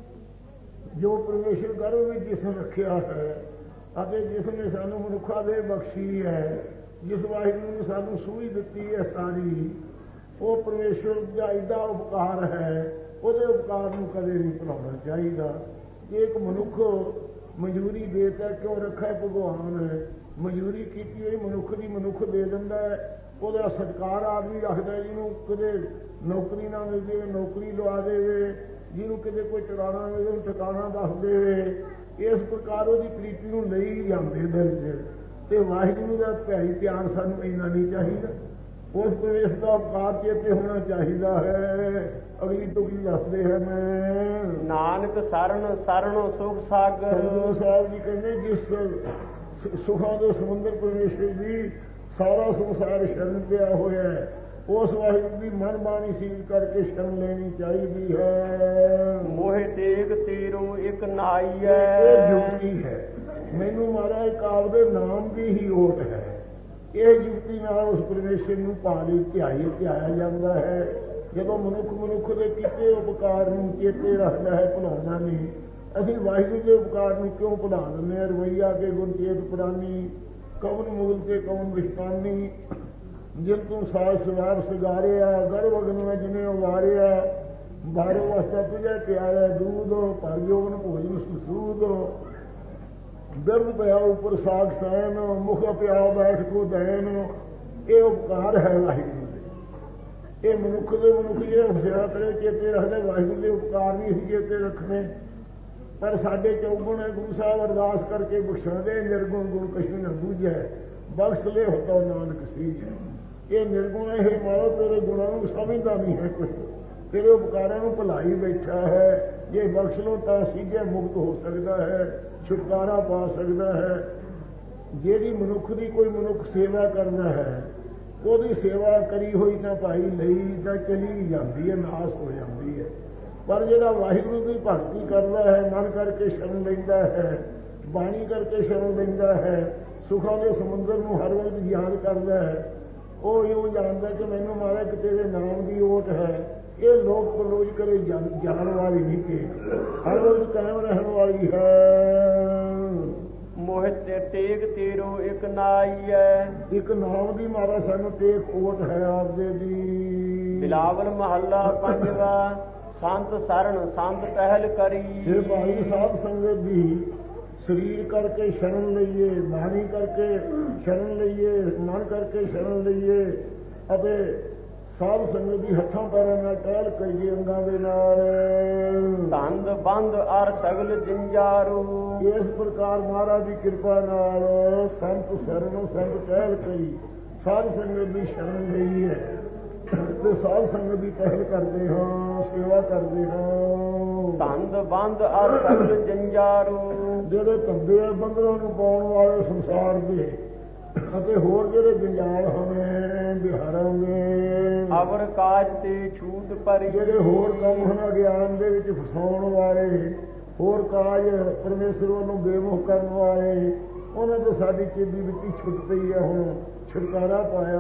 ਜੋ ਪਰਮੇਸ਼ਰ ਗਰਭ ਵਿੱਚ ਜਿਸ ਰੱਖਿਆ ਹੈ ਅਤੇ ਜਿਸ ਨੇ ਸਾਨੂੰ ਮਨੁੱਖਾ ਦੇ ਬਖਸ਼ੀ ਹੈ, ਜਿਸ ਵਾਹਿਗੁਰੂ ਨੇ ਸਾਨੂੰ ਸੂਝ ਦਿੱਤੀ ਹੈ ਸਾਰੀ, ਉਹ ਪਰਮੇਸ਼ਰ ਦਾ ਐਡਾ ਉਪਕਾਰ ਹੈ, ਉਹਦੇ ਉਪਕਾਰ ਨੂੰ ਕਦੇ ਨਹੀਂ ਭੁਲਾਉਣਾ ਚਾਹੀਦਾ। ਜੇ ਇੱਕ ਮਨੁੱਖ ਮਨਜ਼ੂਰੀ ਦੇਤਾ ਕਿਉਂ ਰੱਖਿਆ ਭਗਵਾਨ, ਮਨਜ਼ੂਰੀ ਕੀਤੀ ਹੋਈ ਮਨੁੱਖ ਦੀ ਮਨੁੱਖ ਦੇ ਦਿੰਦਾ ਹੈ, ਉਹਦਾ ਸਤਿਕਾਰ ਆਦਮੀ ਰੱਖਦਾ। ਜਿਹਨੂੰ ਕਦੇ ਨੌਕਰੀ ਨਾ ਮਿਲ ਜਾਵੇ ਨੌਕਰੀ ਲਵਾ ਦੇਵੇ, ਜਿਹਨੂੰ ਕਿਤੇ ਕੋਈ ਟਿਕਾਣਾ ਮਿਲੇ ਉਹਨੂੰ ਟਿਕਾਣਾ ਦੱਸ ਦੇਵੇ। ਇਸ ਪ੍ਰਕਾਰ ਉਹਦੀ ਪ੍ਰੀਤੀ ਨੂੰ ਲਈ ਜਾਂਦੇ ਦਿਲ 'ਚ। ਤੇ ਵਾਹਿਗੁਰੂ ਦਾ ਭਾਈ ਪਿਆਰ ਸਾਨੂੰ ਇੰਨਾ ਨਹੀਂ ਚਾਹੀਦਾ, ਉਸ ਪ੍ਰਵੇਸ਼ ਦਾ ਉਪਕਾਰ ਚੇਤੇ ਹੋਣਾ ਚਾਹੀਦਾ ਹੈ। ਅਗਲੀ ਤੁਕੀ ਦੱਸਦੇ ਹਨ, ਨਾਨਕ ਸਰਨ ਸਰਣੋ ਸੁਖ ਸਾਗਰ। ਸਤਿਗੁਰੂ ਸਾਹਿਬ ਜੀ ਕਹਿੰਦੇ ਜਿਸ ਸੁਖਾਂ ਦੇ ਸਮੁੰਦਰ ਪਰਮੇਸ਼ਰ ਦੀ ਸਾਰਾ ਸੰਸਾਰ ਸ਼ਰਨ ਪਿਆ ਹੋਇਆ ਹੈ, ਉਸ ਵਾਹਿਗੁਰੂ ਦੀ ਮਨ ਬਾਣੀ ਸੀਲ ਕਰਕੇ ਸ਼ਰਨ ਲੈਣੀ ਚਾਹੀਦੀ ਹੈ। ਮੋਹਿ ਤੇਗ ਤੀਰੋ ਇੱਕ ਨਾਈ ਇਹ ਹੈ। ਜੁਗਤੀ ਹੈ, ਮੈਨੂੰ ਮਹਾਰਾਜ ਕਾਲ ਦੇ ਨਾਮ ਦੀ ਹੀ ਓਟ ਹੈ। ਇਹ ਜੁਗਤੀ ਨਾਲ ਉਸ ਪਰਮੇਸ਼ਰ ਨੂੰ ਭਾਲੀ ਧਿਆਈ ਧਿਆਇਆ ਜਾਂਦਾ ਹੈ। ਜਦੋਂ ਮਨੁੱਖ ਮਨੁੱਖ ਦੇ ਕੀਤੇ ਉਪਕਾਰ ਨੂੰ ਚੇਤੇ ਰੱਖਦਾ ਹੈ, ਭੁਲਾਉਂਦਾ ਨਹੀਂ। ਅਸੀਂ ਵਾਹਿਗੁਰੂ ਦੇ ਉਪਕਾਰ ਨੂੰ ਕਿਉਂ ਭੁਲਾ ਦਿੰਦੇ ਹਾਂ? ਰਵਈਆ ਕੇ ਗੁਣ ਚੇਤ ਪੁਰਾਣੀ, ਕਵਨ ਮੂਲ ਤੇ ਕਵਨ ਵਿਸ਼ਤਾਨੀ। ਜਿਨ ਤੂੰ ਸਾਜ ਸਵਾਰ ਸਿਗਾਰਿਆ, ਗਰਭ ਅਗਨ ਵਿੱਚ ਜਿਹਨੇ ਉਵਾਰਿਆ। ਬਾਰੋ ਵਸਤਾ ਤੁਝੇ ਪਿਆਰਾ ਦੂਧ, ਭਰ ਜੋਗਨ ਭੋਜਨ ਸੁਸੂਦ। ਬਿਰਦ ਪਿਆ ਉੱਪਰ ਸਾਗ ਸੈਨ, ਮੁਖ ਪਿਆ ਬੈਠ ਕੋ ਦੈਨ। ਇਹ ਉਪਕਾਰ ਹੈ ਵਾਹਿਗੁਰੂ ਦੇ। ਇਹ ਮਨੁੱਖ ਦੇ ਮਨੁੱਖ ਜਿਹੜੇ ਹੁਸ਼ਿਆਰ ਕਰੇ ਚੇਤੇ ਰੱਖਦੇ, ਵਾਹਿਗੁਰੂ ਦੇ ਉਪਕਾਰ ਨਹੀਂ ਸੀ ਚੇਤੇ ਰੱਖਣੇ। ਪਰ ਸਾਡੇ ਚੌਗੁਣ ਹੈ, ਗੁਰੂ ਸਾਹਿਬ ਅਰਦਾਸ ਕਰਕੇ ਬਖਸ਼ਾਉਂਦੇ, ਨਿਰਗੁਣ ਗੁਣ ਕਛੂ ਨਾ ਬੂਝੈ, ਬਖਸ਼ ਲੈ ਹੋਤਾ ਨਾਨਕ ਸੀਜ। ਇਹ ਨਿਰਗੁਣ ਇਹ ਮਾਰੋ, ਤੇਰੇ ਗੁਣਾਂ ਨੂੰ ਸਮਝਦਾ ਨਹੀਂ ਹੈ ਕੁਝ, ਤੇਰੇ ਉਪਕਾਰਾਂ ਨੂੰ ਭੁਲਾਈ ਬੈਠਾ ਹੈ। ਜੇ ਬਖਸ਼ ਲੋ ਤਾਂ ਸੀਜੇ ਮੁਕਤ ਹੋ ਸਕਦਾ ਹੈ, ਛੁਟਕਾਰਾ ਪਾ ਸਕਦਾ ਹੈ। ਜਿਹੜੀ ਮਨੁੱਖ ਦੀ ਕੋਈ ਮਨੁੱਖ ਸੇਵਾ ਕਰਦਾ ਹੈ, ਉਹਦੀ ਸੇਵਾ ਕਰੀ ਹੋਈ ਤਾਂ ਭਾਈ ਲਈ ਤਾਂ ਚਲੀ ਜਾਂਦੀ ਹੈ, ਨਾਸ ਹੋ ਜਾਂਦੀ ਹੈ। ਪਰ ਜਿਹੜਾ ਵਾਹਿਗੁਰੂ ਦੀ ਭਗਤੀ ਕਰਦਾ ਹੈ, ਮਨ ਕਰਕੇ ਸ਼ਰਨ ਲੈਂਦਾ ਹੈ, ਬਾਣੀ ਕਰਕੇ ਸ਼ਰਨ ਲੈਂਦਾ ਹੈ, ਸੁਖਾਂ ਦੇ ਸਮੁੰਦਰ ਨੂੰ ਹਰ ਵਕਤ ਯਾਦ ਕਰਦਾ ਹੈ, ਉਹ ਇਉਂ ਜਾਣਦਾ ਕਿ ਮੈਨੂੰ ਮਾਰਾ ਕਿ ਤੇਰੇ ਨਾਮ ਦੀ ਓਟ ਹੈ। ਇਹ ਲੋਕ ਪਰਲੋਜ ਕਰੇ ਜਾਣ ਵਾਲੀ ਨਹੀਂ ਕਿ ਹਰ ਵਕਤ ਕਾਇਮ ਰਹਿਣ ਵਾਲੀ ਹੈ। ਮੋਹਿ ਤੇ ਟੇਕ ਤੀਰੋ ਇੱਕ ਨਾਈ ਹੈ। ਇੱਕ ਨਾਮ ਦੀ ਮਾਰਾ ਸਾਨੂੰ ਟੇਕ ਓਟ ਹੈ ਆਪਦੇ ਦੀ। ਬਿਲਾਵਲ ਮਹੱਲਾ ਪੰਜਵਾ। ਸੰਤ ਸਰਨ ਸੰਤ ਟਹਿਲ ਕਰੀ। ਇਹ ਭਾਈ ਸਾਧ ਸੰਗਤ ਦੀ ਸਰੀਰ ਕਰਕੇ ਸ਼ਰਨ ਲਈਏ, ਬਾਣੀ ਕਰਕੇ ਸ਼ਰਨ ਲਈਏ, ਮਨ ਕਰਕੇ ਸ਼ਰਨ ਲਈਏ ਅਤੇ ਸਾਧ ਸੰਗਤ ਦੀ ਹੱਥਾਂ ਪੈਰਾਂ ਨਾਲ ਟਹਿਲ ਕਰੀਏ ਅੰਗਾਂ ਦੇ ਨਾਲ। ਧੰਦ ਬੰਦ ਅਰ ਸਗਲ ਜੰਜਾਰੂ। ਇਸ ਪ੍ਰਕਾਰ ਮਹਾਰਾਜ ਦੀ ਕਿਰਪਾ ਨਾਲ ਸੰਤ ਸ਼ਰਨ ਸੰਤ ਟਹਿਲ ਕਰੀ, ਸਾਧ ਸੰਗਤ ਦੀ ਸ਼ਰਨ ਲਈ ਹੈ ਤੇ ਸਾਧ ਸੰਗਤ ਦੀ ਪਹਿਲ ਕਰਦੇ ਹਾਂ, ਸੇਵਾ ਕਰਦੇ ਹਾਂ। ਧੰਦ ਬੰਦ ਅਰ ਸਗਲ ਜੰਜਾਰੂ। ਜਿਹੜੇ ਧੰਦੇ ਆ ਬੰਦਰਾਂ ਨੂੰ ਪਾਉਣ ਵਾਲੇ ਸੰਸਾਰ ਦੇ ਅਤੇ ਹੋਰ ਜਿਹੜੇ ਜੰਜਾਲ ਹਨ ਬਿਹਾਰਾਂ ਦੇ, ਅਵਰ ਕਾਜ ਤੇ ਛੂਟ ਪਰੀ। ਜਿਹੜੇ ਹੋਰ ਕੰਮ ਹਨ ਅਗਿਆਨ ਦੇ ਵਿੱਚ ਫਸਾਉਣ ਵਾਲੇ, ਹੋਰ ਕਾਜ ਪਰਮੇਸ਼ਰ ਵੱਲੋਂ ਬੇਮੁਖ ਕਰਨ ਵਾਲੇ, ਉਹਨਾਂ ਤੋਂ ਸਾਡੀ ਚੇਦੀ ਵਿੱਚ ਛੁੱਟ ਪਈ ਹੈ। ਹੁਣ ਛੁਟਕਾਰਾ ਪਾਇਆ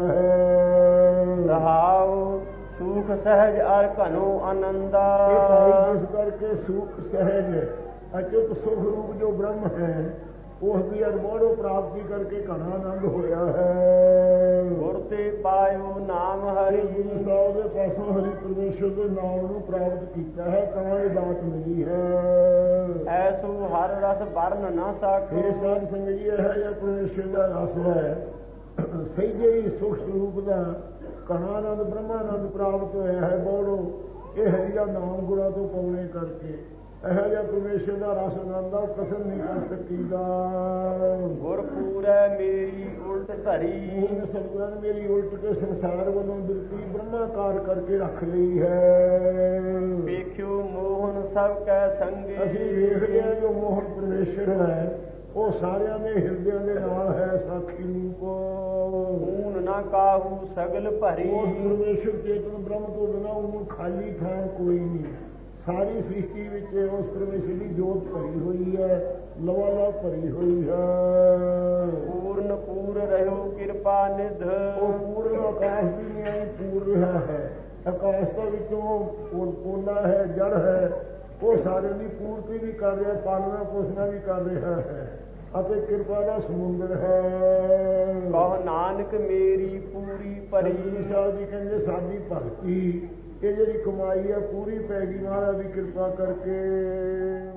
ਹੈ। ਰਹਾਉ ਸੁਖ ਸਹਿਜ ਅਰ ਘਨੋ ਆਨੰਦਾ। ਜਿਸ ਕਰਕੇ ਸੁਖ ਸਹਿਜ ਅਚੁੱਤ ਸੁਖ ਰੂਪ ਜੋ ਬ੍ਰਹਮ ਹੈ, ਉਸ ਦੀ ਅਰਬੋੜੋ ਪ੍ਰਾਪਤੀ ਕਰਕੇ ਘਣਾ ਆਨੰਦ ਹੋਇਆ ਹੈ। ਗੁਰ ਤੇ ਪਾਇਓ ਨਾਮ ਹਰੀ। ਗੁਰੂ ਸਾਹਿਬ ਦੇ ਪਾਸੋਂ ਹਰੀ ਪਰਮੇਸ਼ਰ ਦੇ ਨਾਮ ਨੂੰ ਪ੍ਰਾਪਤ ਕੀਤਾ ਹੈ, ਤਾਂ ਇਹ ਦਾਤ ਮਿਲੀ ਹੈ। ਐਸੋ ਹਰ ਰਸ ਵਰਨ ਨਾ ਸਾਖੇ। ਇਹ ਸਾਧ ਸੰਗਤ ਜੀ ਇਹ ਜਿਹਾ ਪਰਮੇਸ਼ਰ ਦਾ ਰਸ ਹੈ, ਸਹਿਜੇ ਹੀ ਸੁਖ ਸਰੂਪ ਦਾ ਘਣਾ ਆਨੰਦ ਬ੍ਰਹਮਾਨੰਦ ਪ੍ਰਾਪਤ ਹੋਇਆ ਹੈ। ਬੋੜੋ ਇਹ ਹਰੀ ਦਾ ਨਾਮ ਗੁਰਾਂ ਤੋਂ ਪਾਉਣੇ ਕਰਕੇ ਇਹੋ ਜਿਹਾ ਪਰਮੇਸ਼ਰ ਦਾ ਰਸ ਆਨੰਦ ਦਾ ਕਸਮ ਨਹੀਂ ਕਰ ਸਕੀਦਾ। ਗੁਰ ਪੂਰੈ ਮੇਰੀ ਉਲਟ ਧਰੀ। ਸਤਿਗੁਰਾਂ ਨੇ ਮੇਰੀ ਉਲਟ ਕੇ ਸੰਸਾਰ ਵੱਲੋਂ ਬਿਰਤੀ ਬ੍ਰਹਮਾਕਾਰ ਕਰਕੇ ਰੱਖ ਲਈ ਹੈ। ਵੇਖਿਓ ਮੋਹਨ ਸਭ ਕੈ ਸੰਗੇ। ਅਸੀਂ ਵੇਖਦੇ ਹਾਂ ਜੋ ਮੋਹਨ ਪਰਮੇਸ਼ਰ ਹੈ, ਉਹ ਸਾਰਿਆਂ ਦੇ ਹਿਰਦਿਆਂ ਦੇ ਨਾਲ ਹੈ। ਸਾਖੀ ਰੂਪ ਊਨ ਨਾ ਕਾਹੂ ਸਗਲ ਭਰੀ। ਉਸ ਪਰਮੇਸ਼ਰ ਚੇਤਨ ਬ੍ਰਹਮ ਤੋਂ ਬਿਨਾਂ ਉਹਨੂੰ ਖਾਲੀ ਥਾਂ ਕੋਈ ਨਹੀਂ। ਸਾਰੀ ਸ੍ਰਿਸ਼ਟੀ ਵਿੱਚ ਉਸ ਪਰਮੇਸ਼ਰ ਦੀ ਜੋਤ ਭਰੀ ਹੋਈ ਹੈ, ਲਵਾਲਾ ਭਰੀ ਹੋਈ ਹੈ। ਪੂਰਨ ਪੂਰ ਰਹਿਓ ਕਿਰਪਾ ਨਿਧ। ਉਹ ਪੂਰਨ ਆਕਾਸ਼ ਦੀ ਨਿਆਈ ਪੂਰ ਰਿਹਾ ਹੈ, ਆਕਾਸ਼ਤਾ ਵਿੱਚੋਂ ਪੋਲਾ ਹੈ, ਜੜ ਹੈ, ਉਹ ਸਾਰਿਆਂ ਦੀ ਪੂਰਤੀ ਵੀ ਕਰ ਰਿਹਾ, ਪਾਲਣਾ ਪੋਸ਼ਣਾ ਵੀ ਕਰ ਰਿਹਾ ਹੈ, ਅਤੇ ਕਿਰਪਾ ਦਾ ਸਮੁੰਦਰ ਹੈ। ਕਹੋ ਨਾਨਕ ਮੇਰੀ ਪੂਰੀ ਭਰੀ। ਸਾਹਿਬ ਜੀ ਕਹਿੰਦੇ ਸਾਡੀ ਭਗਤੀ ਇਹ ਜਿਹੜੀ ਕਮਾਈ ਹੈ ਪੂਰੀ ਪੈ ਗਈ ਮਹਾਰਾਜ ਦੀ ਕਿਰਪਾ ਕਰਕੇ।